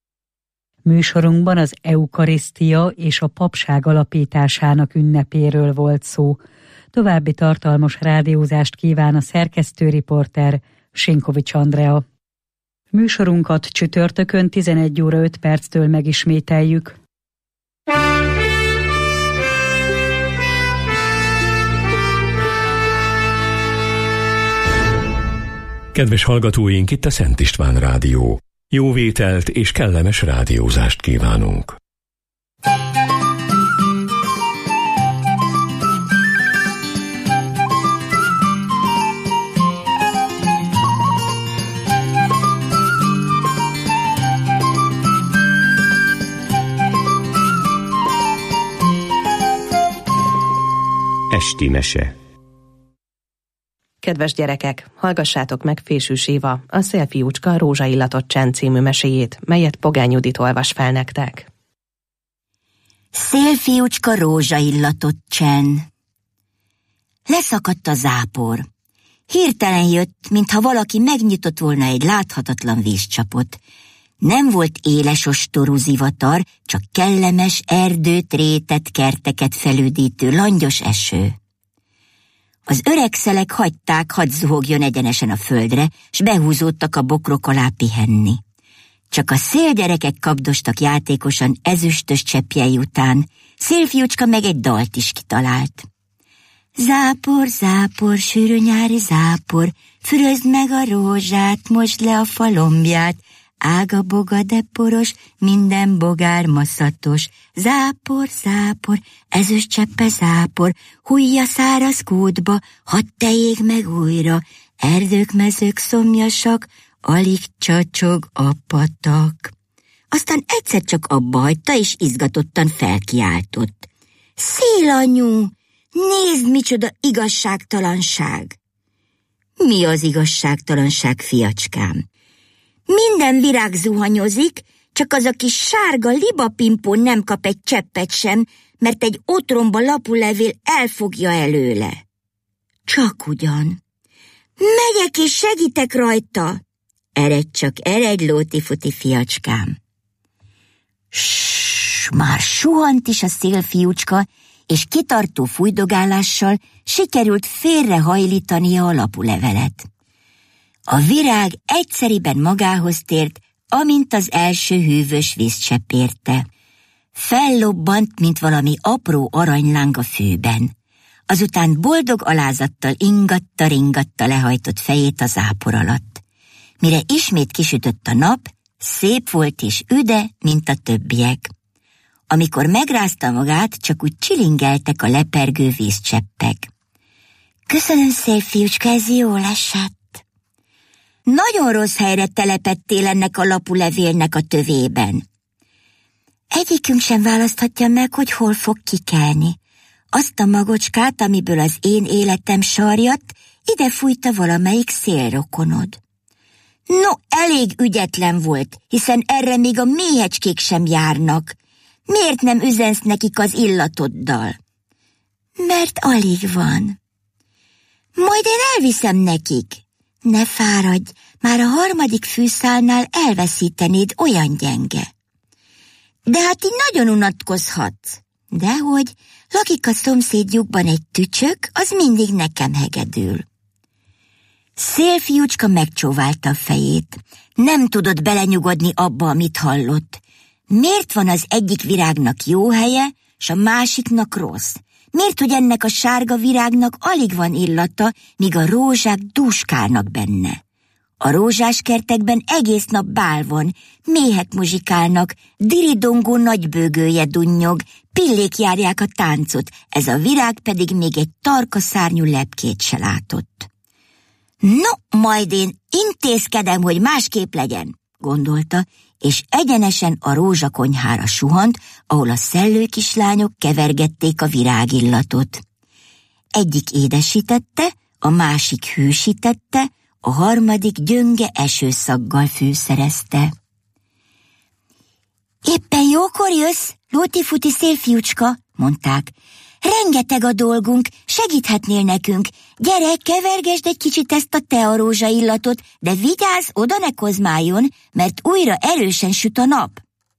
S7: Műsorunkban az eukarisztia és a papság alapításának ünnepéről volt szó. További tartalmas rádiózást kíván a szerkesztőriporter Sinkovics Andrea. Műsorunkat csütörtökön tizenegy óra öt perctől megismételjük.
S4: Kedves hallgatóink, itt a Szent István Rádió. Jó vételt és kellemes rádiózást kívánunk.
S6: Esti mese.
S9: Kedves gyerekek, hallgassátok meg Fésűs Éva, a Szélfiúcska rózsaillatott csend című meséjét, melyet Pogány Judit olvas fel nektek.
S10: Szélfiúcska rózsaillatott csend. Leszakadt a zápor. Hirtelen jött, mintha valaki megnyitott volna egy láthatatlan vízcsapot. Nem volt éles ostorú zivatar, csak kellemes erdőt, rétet, kerteket felüdítő langyos eső. Az öreg szelek hagyták, hadd zuhogjon egyenesen a földre, s behúzódtak a bokrok alá pihenni. Csak a szélgyerekek kapdostak játékosan ezüstös cseppjei után, Szélfiúcska meg egy dalt is kitalált. Zápor, zápor, sűrű nyári zápor, fürözd meg a rózsát, mosd le a falombját, ága boga de poros, minden bogár maszatos. Zápor, zápor, ezüst cseppe zápor, hújja száraz kútba, hadd tejék meg újra, erdők, mezők szomjasak, alig csacsog a patak. Aztán egyszer csak abba hagyta, és izgatottan felkiáltott. Szélanyu, nézd, micsoda igazságtalanság! Mi az igazságtalanság, fiacskám? Minden virág zuhanyozik, csak az a kis sárga libapimpó nem kap egy cseppet sem, mert egy otromba lapulevél elfogja előle. Csak ugyan. Megyek és segítek rajta. Eredj csak, eredj, lóti-futi fiacskám. Ssss, már suhant is a szélfiúcska, és kitartó fújdogálással sikerült félrehajlítania a lapulevelet. A virág egyszeriben magához tért, amint az első hűvös vízcsepp érte. Fellobbant, mint valami apró aranyláng a fűben. Azután boldog alázattal ingatta-ringatta lehajtott fejét az zápor alatt. Mire ismét kisütött a nap, szép volt és üde, mint a többiek. Amikor megrázta magát, csak úgy csilingeltek a lepergő vízcseppek. Köszönöm szép, fiúcska, ez jól esett. Nagyon rossz helyre telepettél ennek a lapulevélnek a tövében. Egyikünk sem választhatja meg, hogy hol fog kikelni. Azt a magocskát, amiből az én életem sarjadt, ide fújta valamelyik szélrokonod. No, elég ügyetlen volt, hiszen erre még a méhecskék sem járnak. Miért nem üzensz nekik az illatoddal? Mert alig van. Majd én elviszem nekik. Ne fáradj, már a harmadik fűszálnál elveszítenéd, olyan gyenge. De hát így nagyon unatkozhatsz. Dehogy, lakik a szomszédjukban egy tücsök, az mindig nekem hegedül. Szélfiúcska megcsóválta a fejét. Nem tudott belenyugodni abba, amit hallott. Miért van az egyik virágnak jó helye, s a másiknak rossz? Miért, hogy ennek a sárga virágnak alig van illata, míg a rózsák dúskálnak benne? A rózsáskertekben egész nap bál van, méhek muzsikálnak, diridongó nagybőgője dunnyog, pillék járják a táncot, ez a virág pedig még egy tarka szárnyú lepkét se látott. No, majd én intézkedem, hogy másképp legyen, gondolta, és egyenesen a rózsakonyhára suhant, ahol a szellő kislányok kevergették a virágillatot. Egyik édesítette, a másik hűsítette, a harmadik gyönge esőszaggal fűszerezte. Éppen jókor jössz, lóti-futi szélfiúcska, mondták. Rengeteg a dolgunk, segíthetnél nekünk. Gyere, kevergesd egy kicsit ezt a tearózsa illatot, de vigyázz, oda ne kozmáljon, mert újra erősen süt a nap.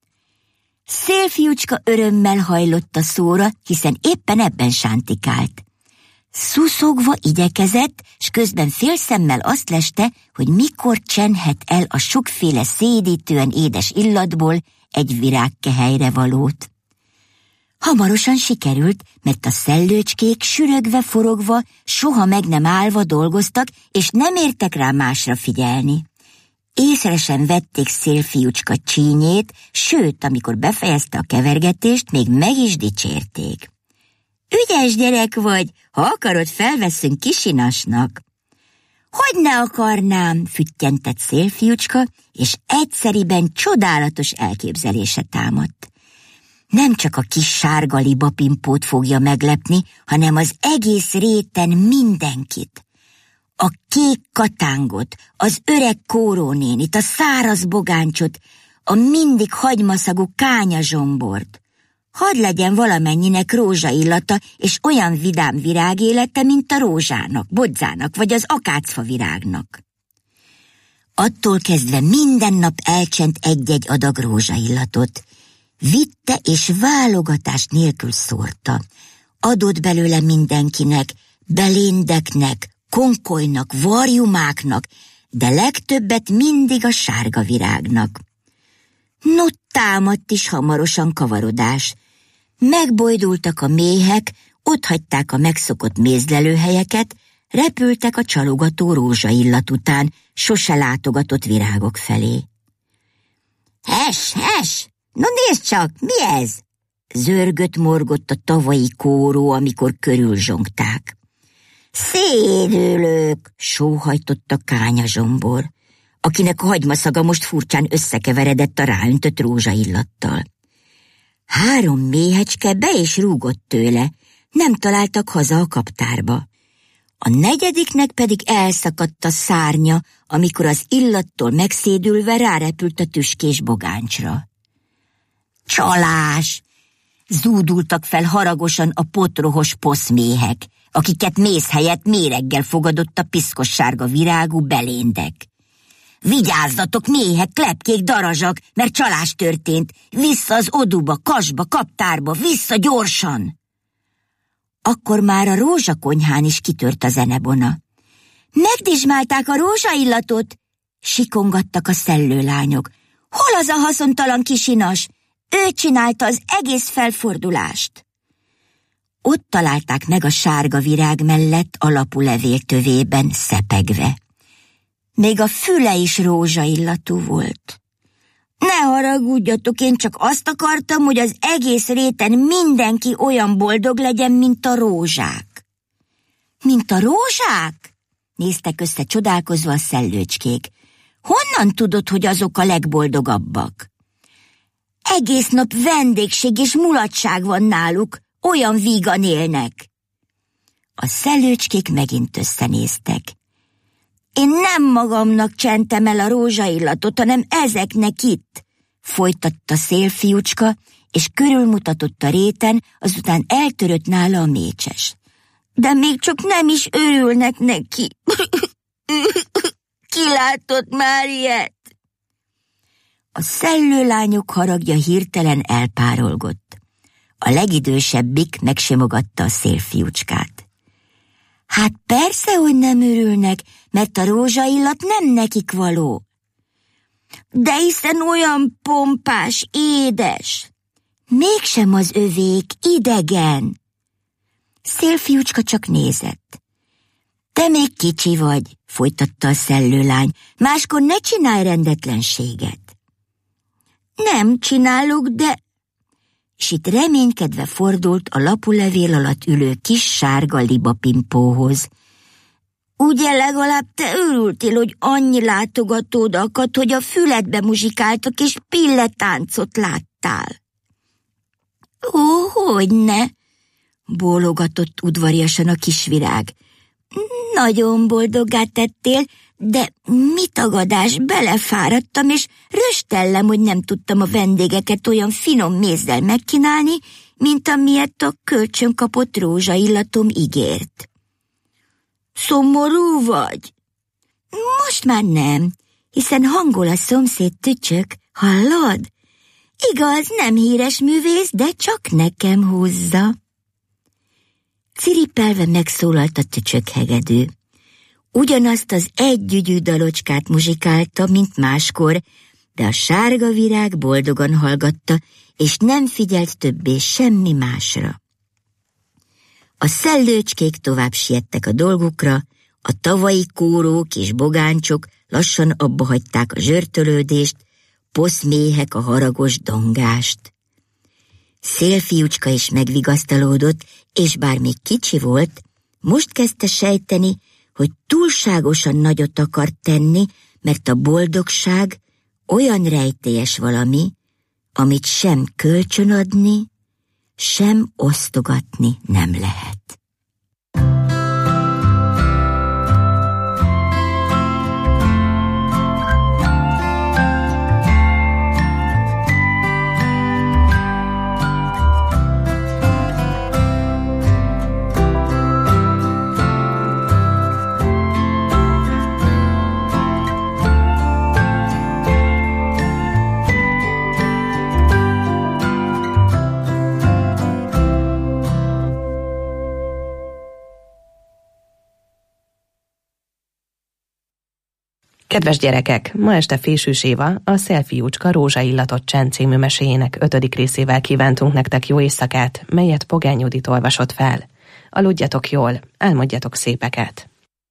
S10: Szélfiúcska örömmel hajlott a szóra, hiszen éppen ebben sántikált. Szuszogva igyekezett, s közben félszemmel azt leste, hogy mikor csenhet el a sokféle szédítően édes illatból egy virágkehelyre valót. Hamarosan sikerült, mert a szellőcskék sürögve-forogva, soha meg nem állva dolgoztak, és nem értek rá másra figyelni. Észre sem vették szélfiúcska csínyét, sőt, amikor befejezte a kevergetést, még meg is dicsérték. Ügyes gyerek vagy, ha akarod, felveszünk kisinasnak. Hogy ne akarnám, füttyentett szélfiúcska, és egyszeriben csodálatos elképzelése támadt. Nem csak a kis sárga libapimpót fogja meglepni, hanem az egész réten mindenkit. A kék katángot, az öreg kórónénit, a száraz bogáncsot, a mindig hagymaszagú kányazsombort. Hadd legyen valamennyinek rózsaillata és olyan vidám virágélete, mint a rózsának, bodzának vagy az akácfa virágnak. Attól kezdve minden nap elcsent egy-egy adag rózsaillatot. Vitte és válogatás nélkül szórta. Adott belőle mindenkinek, beléndeknek, konkolynak, varjumáknak, de legtöbbet mindig a sárga virágnak. No, támadt is hamarosan kavarodás. Megbojdultak a méhek, otthagyták a megszokott mézlelőhelyeket, repültek a csalogató rózsaillat után, sose látogatott virágok felé. Hes, hes! No nézd csak, mi ez? Zörgött morgott a tavalyi kóró, amikor körülzsongták. Szédülők, sóhajtott a kányazsombor, akinek a hagymaszaga most furcsán összekeveredett a ráöntött rózsaillattal. Három méhecske be is rúgott tőle, nem találtak haza a kaptárba. A negyediknek pedig elszakadt a szárnya, amikor az illattól megszédülve rárepült a tüskés bogáncsra. Csalás! Zúdultak fel haragosan a potrohos poszméhek, akiket méz helyett méreggel fogadott a piszkos sárga virágú beléndek. Vigyázzatok, méhek, klepkék, darazsak, mert csalás történt. Vissza az oduba, kasba, kaptárba, vissza gyorsan! Akkor már a rózsakonyhán is kitört a zenebona. Megdizsmálták a rózsaillatot, sikongattak a szellőlányok. Hol az a haszontalan kisinas? Ő csinálta az egész felfordulást. Ott találták meg a sárga virág mellett a lapulevél tövében szepegve. Még a füle is rózsaillatú volt. Ne haragudjatok, én csak azt akartam, hogy az egész réten mindenki olyan boldog legyen, mint a rózsák. Mint a rózsák? Néztek össze csodálkozva a szellőcskék. Honnan tudod, hogy azok a legboldogabbak? Egész nap vendégség és mulatság van náluk, olyan vígan élnek. A szellőcskék megint összenéztek. Én nem magamnak csentem el a rózsaillatot, hanem ezeknek itt, folytatta Szélfiúcska, és körülmutatott a réten, azután eltörött nála a mécses. De még csak nem is örülnek neki. Ki látott már ilyet? A szellőlányok haragja hirtelen elpárolgott. A legidősebbik megsimogatta a Szélfiúcskát. Hát persze, hogy nem örülnek, mert a rózsaillat nem nekik való. De hiszen olyan pompás, édes. Mégsem az övék, idegen. Szélfiúcska csak nézett. Te még kicsi vagy, folytatta a szellőlány, máskor ne csinálj rendetlenséget. Nem csinálok, de... S itt reménykedve fordult a lapulevél alatt ülő kis sárga libapimpóhoz. Ugye legalább te örültél, hogy annyi látogatód akadt, hogy a füledbe muzsikáltak és pilletáncot láttál? Ó, hogyne, bólogatott udvariasan a kisvirág. Nagyon boldoggá tettél, de mi tagadás, belefáradtam, és röstellem, hogy nem tudtam a vendégeket olyan finom mézzel megkínálni, mint amilyet a kölcsön kapott rózsaillatom ígért. Szomorú vagy? Most már nem, hiszen hangol a szomszéd tücsök, hallod? Igaz, nem híres művész, de csak nekem húzza. Ciripelve megszólalt a tücsök hegedű. Ugyanazt az együgyű dalocskát muzsikálta, mint máskor, de a sárga virág boldogan hallgatta, és nem figyelt többé semmi másra. A szellőcskék tovább siettek a dolgukra, a tavalyi kórók és bogáncsok lassan abbahagyták a zsörtölődést, poszméhek a haragos dongást. Szélfiúcska is megvigasztalódott, és bár még kicsi volt, most kezdte sejteni, hogy túlságosan nagyot akart tenni, mert a boldogság olyan rejtélyes valami, amit sem kölcsönadni, sem osztogatni nem lehet.
S9: Kedves gyerekek, ma este Fésűs Éva a Szélfiúcska rózsaillatot csend című meséjének ötödik részével kívántunk nektek jó éjszakát, melyet Pogány Judit olvasott fel. Aludjatok jól, álmodjatok szépeket!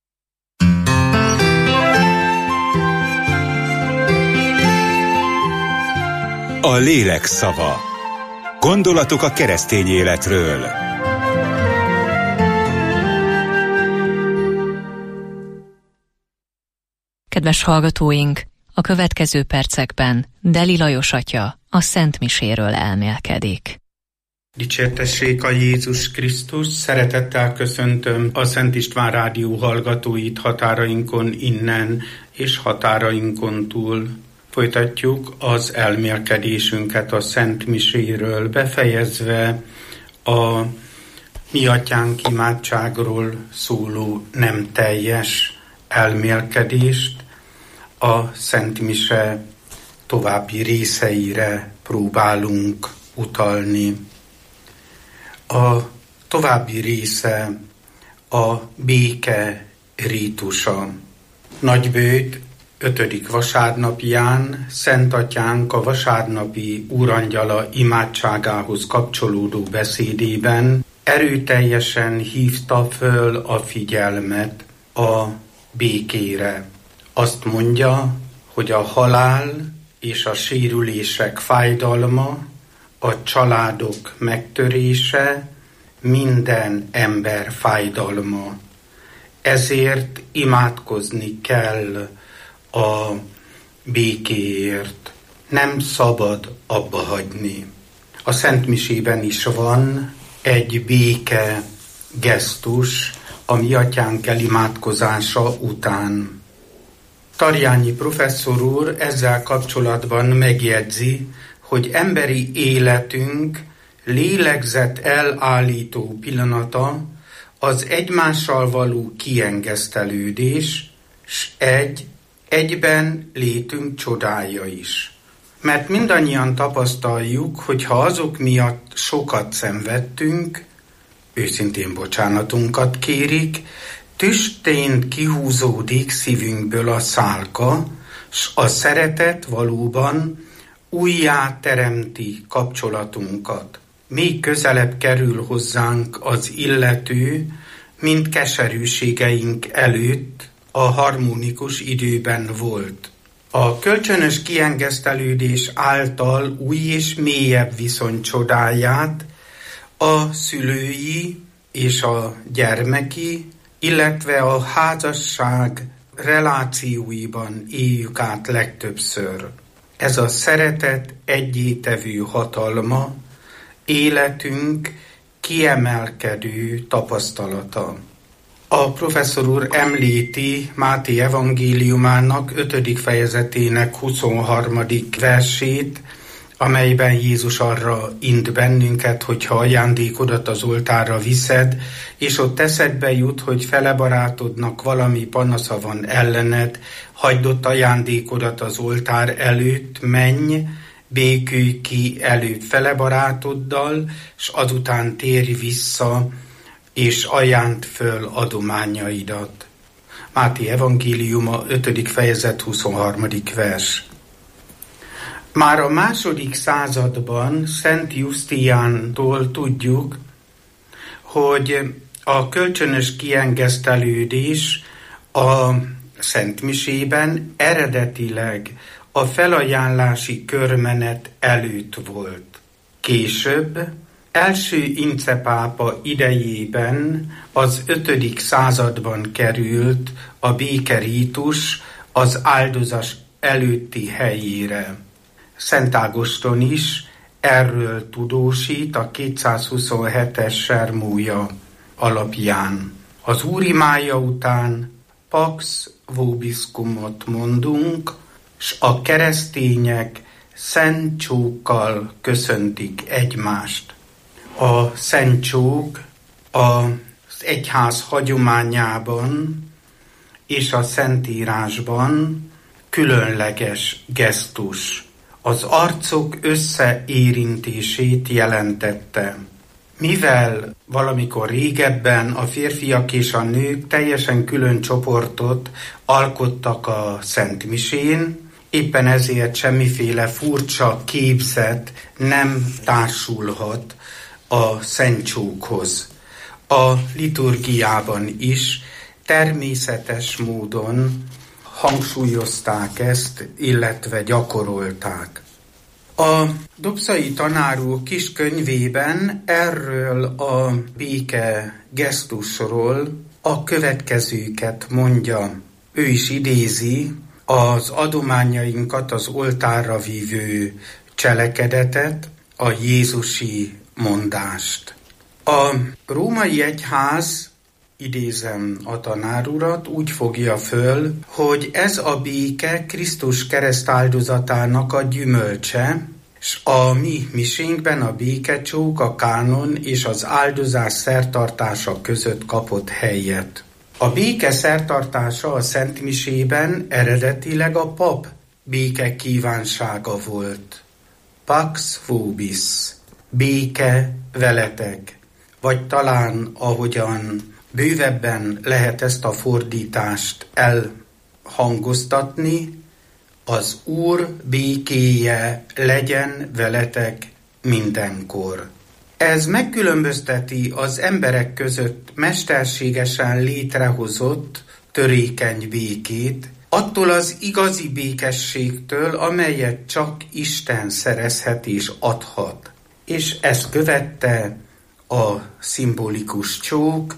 S2: A lélek szava. Gondolatok a keresztény életről.
S3: Kedves hallgatóink, a következő percekben Deli Lajos atya a Szent Miséről elmélkedik.
S11: Dicsértessék a Jézus Krisztus, szeretettel köszöntöm a Szent István Rádió hallgatóit határainkon innen és határainkon túl. Folytatjuk az elmélkedésünket a Szent Miséről, befejezve a Mi Atyánk imádságról szóló nem teljes elmélkedést, a Szent Mise további részeire próbálunk utalni. A további része a béke rítusa. Nagybőjt ötödik vasárnapján Szent Atyánk a vasárnapi úrangyala imádságához kapcsolódó beszédében erőteljesen hívta föl a figyelmet a békére. Azt mondja, hogy a halál és a sérülések fájdalma, a családok megtörése minden ember fájdalma. Ezért imádkozni kell a békéért. Nem szabad abba hagyni. A Szent Misében is van egy béke gesztus a Mi Atyánk imádkozása után. Tarjányi professzor úr ezzel kapcsolatban megjegyzi, hogy emberi életünk lélegzet elállító pillanata az egymással való kiengesztelődés, s egy egyben létünk csodája is. Mert mindannyian tapasztaljuk, hogy ha azok miatt sokat szenvedtünk, őszintén bocsánatunkat kérik, tüstént kihúzódik szívünkből a szálka, s a szeretet valóban újjá teremti kapcsolatunkat. Még közelebb kerül hozzánk az illető, mint keserűségeink előtt a harmonikus időben volt. A kölcsönös kiengesztelődés által új és mélyebb viszony csodáját a szülői és a gyermeki, illetve a házasság relációiban éljük át legtöbbször. Ez a szeretet egyétevű hatalma, életünk kiemelkedő tapasztalata. A professzor úr említi Máté evangéliumának ötödik fejezetének huszonharmadik versét, amelyben Jézus arra int bennünket, hogyha ajándékodat az oltárra viszed, és ott eszedbe jut, hogy fele barátodnak valami panasza van ellened, hagyd ott ajándékodat az oltár előtt, menj, békülj ki előbb fele barátoddal, s azután térj vissza, és ajánd föl adományaidat. Máté evangéliuma ötödik fejezet huszonharmadik vers. Már a második században Szent Jusztiántól tudjuk, hogy a kölcsönös kiengesztelődés a Szent Misében eredetileg a felajánlási körmenet előtt volt. Később, első Ince pápa idejében, az ötödik században került a békerítus az áldozás előtti helyére. Szent Ágoston is erről tudósít a kétszázhuszonhetes sermója alapján. Az úrimája után Pax Vobiscumot mondunk, s a keresztények szent csókkal köszöntik egymást. A szent csók az egyház hagyományában és a Szentírásban különleges gesztus. Az arcok összeérintését jelentette. Mivel valamikor régebben a férfiak és a nők teljesen külön csoportot alkottak a Szent Misén, éppen ezért semmiféle furcsa képzet nem társulhat a szent csókhoz. A liturgiában is természetes módon hangsúlyozták ezt, illetve gyakorolták. A Dobszai tanár úr kis könyvében erről a béke gesztusról a következőket mondja. Ő is idézi az adományainkat, az oltárra vívő cselekedetet, a jézusi mondást. A római egyház, idézem a tanár urat, úgy fogja föl, hogy ez a béke Krisztus keresztáldozatának a gyümölcse, és a mi misénkben a békecsók, a kánon és az áldozás szertartása között kapott helyet. A béke szertartása a szentmisében eredetileg a pap béke kívánsága volt. Pax vobis, béke veletek. Vagy talán, ahogyan bővebben lehet ezt a fordítást elhangoztatni, az Úr békéje legyen veletek mindenkor. Ez megkülönbözteti az emberek között mesterségesen létrehozott törékeny békét, attól az igazi békességtől, amelyet csak Isten szerezhet és adhat. És ezt követte a szimbolikus csók,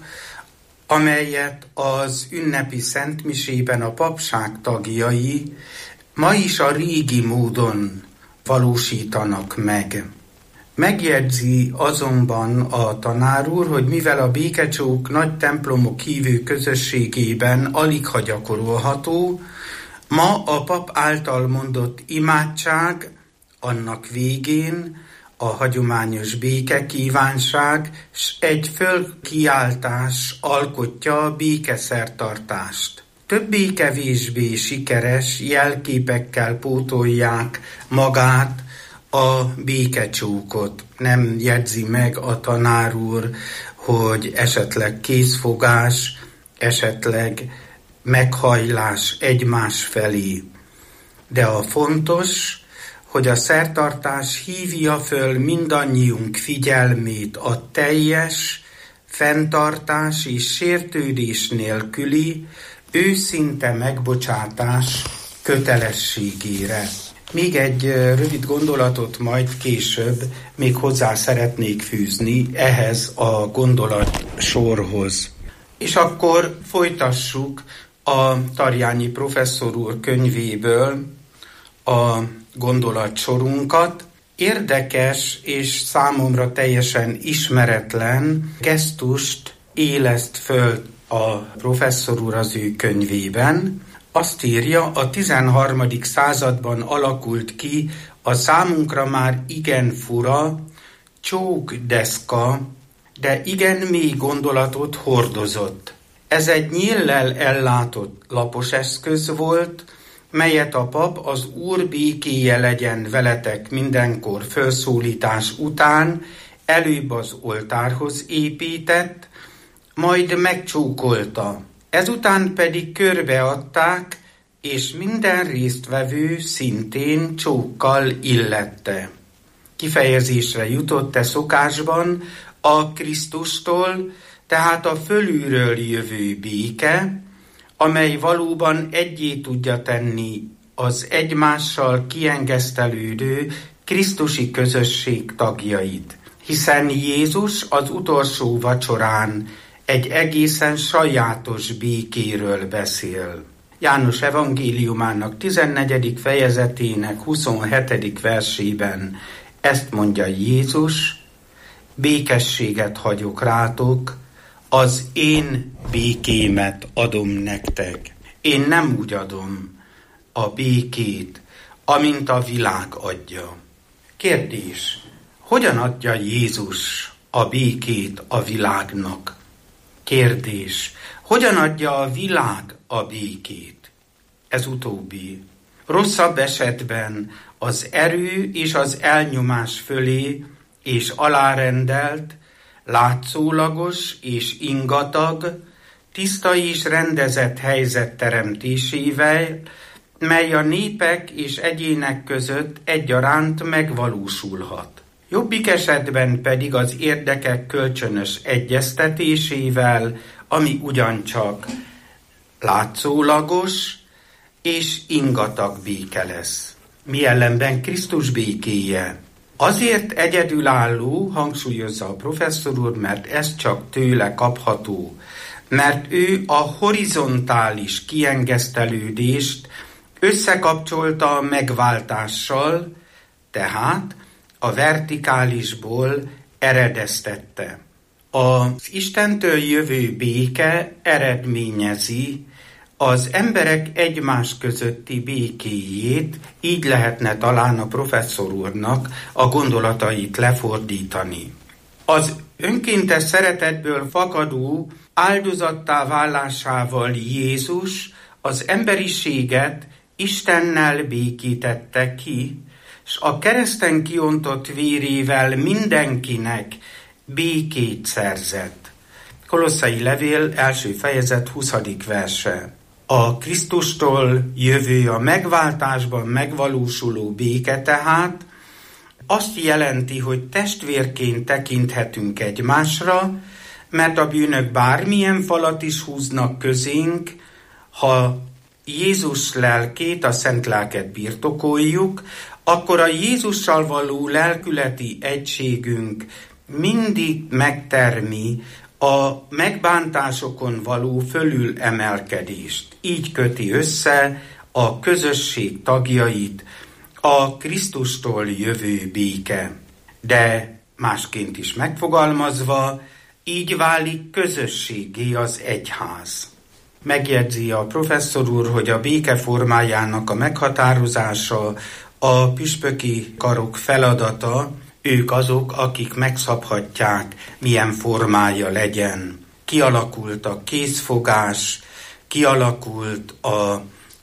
S11: amelyet az ünnepi szentmisében a papság tagjai ma is a régi módon valósítanak meg. Megjegyzi azonban a tanár úr, hogy mivel a békecsók nagy templomok hívő közösségében aligha gyakorolható, ma a pap által mondott imádság annak végén a hagyományos békekívánság, s egy fölkiáltás alkotja a békeszertartást. Többé-kevésbé sikeres jelképekkel pótolják magát a békecsókot. Nem jegyzi meg a tanár úr, hogy esetleg kézfogás, esetleg meghajlás egymás felé. De a fontos, hogy a szertartás hívja föl mindannyiunk figyelmét a teljes, fenntartás és sértődés nélküli, őszinte megbocsátás kötelességére. Még egy rövid gondolatot majd később még hozzá szeretnék fűzni ehhez a gondolat sorhoz. És akkor folytassuk a Tarjányi professzor úr könyvéből a gondolatsorunkat. Érdekes és számomra teljesen ismeretlen gesztust éleszt föl a professzor úr az ő könyvében. Azt írja, a tizenharmadik században alakult ki a számunkra már igen fura csókdeszka, de igen mély gondolatot hordozott. Ez egy nyíllel ellátott lapos eszköz volt, melyet a pap az Úr békéje legyen veletek mindenkor felszólítás után előbb az oltárhoz épített, majd megcsókolta. Ezután pedig körbeadták, és minden résztvevő szintén csókkal illette. Kifejezésre jutott e szokásban a Krisztustól, tehát a fölülről jövő béke, amely valóban egyé tudja tenni az egymással kiengesztelődő krisztusi közösség tagjait. Hiszen Jézus az utolsó vacsorán egy egészen sajátos békéről beszél. János evangéliumának tizennegyedik fejezetének huszonhetedik versében ezt mondja Jézus: békességet hagyok rátok, az én békémet adom nektek. Én nem úgy adom a békét, amint a világ adja. Kérdés: hogyan adja Jézus a békét a világnak? Kérdés: hogyan adja a világ a békét? Ez utóbbi. Rosszabb esetben az erő és az elnyomás fölé és alárendelt, látszólagos és ingatag, tiszta és rendezett helyzet teremtésével, mely a népek és egyének között egyaránt megvalósulhat. Jobbik esetben pedig az érdekek kölcsönös egyeztetésével, ami ugyancsak látszólagos és ingatag béke lesz. Mi ellenben Krisztus békéje azért egyedülálló, hangsúlyozza a professzor úr, mert ez csak tőle kapható, mert ő a horizontális kiengesztelődést összekapcsolta a megváltással, tehát a vertikálisból eredeztette. Az Istentől jövő béke eredményezi az emberek egymás közötti békéjét, így lehetne talán a professzor úrnak a gondolatait lefordítani. Az önkéntes szeretetből fakadó áldozattá válásával Jézus az emberiséget Istennel békítette ki, és a kereszten kiontott vérével mindenkinek békét szerzett. Kolosszai levél első fejezet huszadik verse. A Krisztustól jövő, a megváltásban megvalósuló béke tehát azt jelenti, hogy testvérként tekinthetünk egymásra, mert a bűnök bármilyen falat is húznak közénk, ha Jézus lelkét, a szent lelket birtokoljuk, akkor a Jézussal való lelkületi egységünk mindig megtermi a megbántásokon való fölülemelkedést. Így köti össze a közösség tagjait a Krisztustól jövő béke. De másként is megfogalmazva, így válik közösségé az egyház. Megjegyzi a professzor úr, hogy a béke formájának a meghatározása a püspöki karok feladata, ők azok, akik megszabhatják, milyen formája legyen. Kialakult a készfogás, kialakult a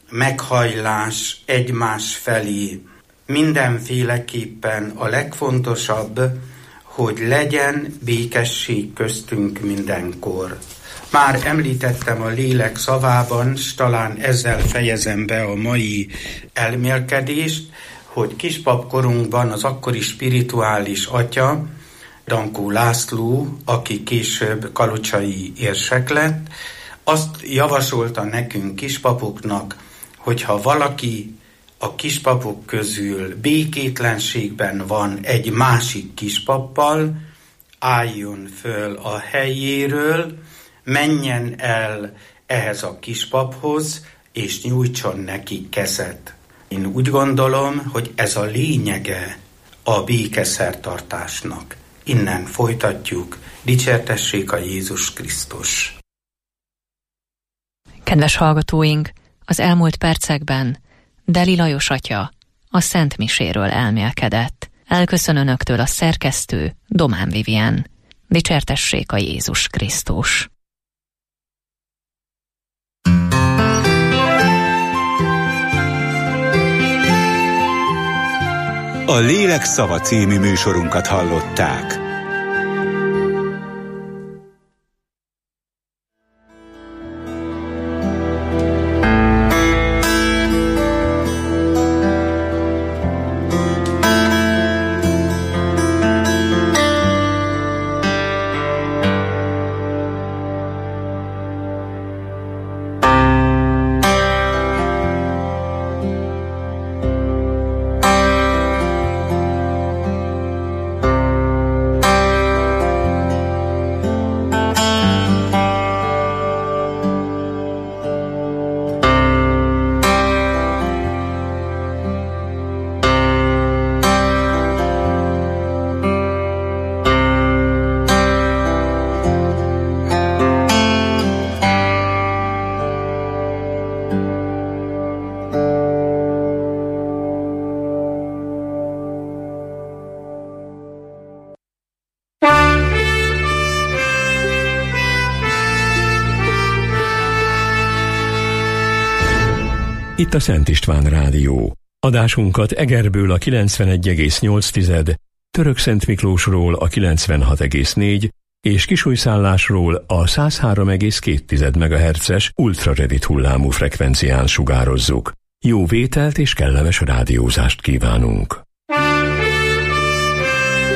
S11: meghajlás egymás felé. Mindenféleképpen a legfontosabb, hogy legyen békesség köztünk mindenkor. Már említettem a lélek szavában, s talán ezzel fejezem be a mai elmélkedést, hogy kispapkorunkban az akkori spirituális atya, Dankó László, aki később kalocsai érsek lett, azt javasolta nekünk kispapoknak, hogyha valaki a kispapok közül békétlenségben van egy másik kispappal, álljon föl a helyéről, menjen el ehhez a kispaphoz, és nyújtson neki kezet. Én úgy gondolom, hogy ez a lényege a békeszertartásnak. Innen folytatjuk. Dicsértessék a Jézus Krisztus!
S3: Kedves hallgatóink, az elmúlt percekben Deli Lajos atya a Szent Miséről elmélkedett. Elköszön önöktől a szerkesztő, Domán Vivien. Dicsértessék a Jézus Krisztus!
S2: A Lélek szava című műsorunkat hallották.
S4: Itt a Szent István Rádió. Adásunkat Egerből a kilencvenegy egész nyolc, Törökszent Miklósról a kilencvenhat egész négy és Kisújszállásról a száz három egész két megahertzes ultrarövid hullámú frekvencián sugározzuk. Jó vételt és kellemes rádiózást kívánunk!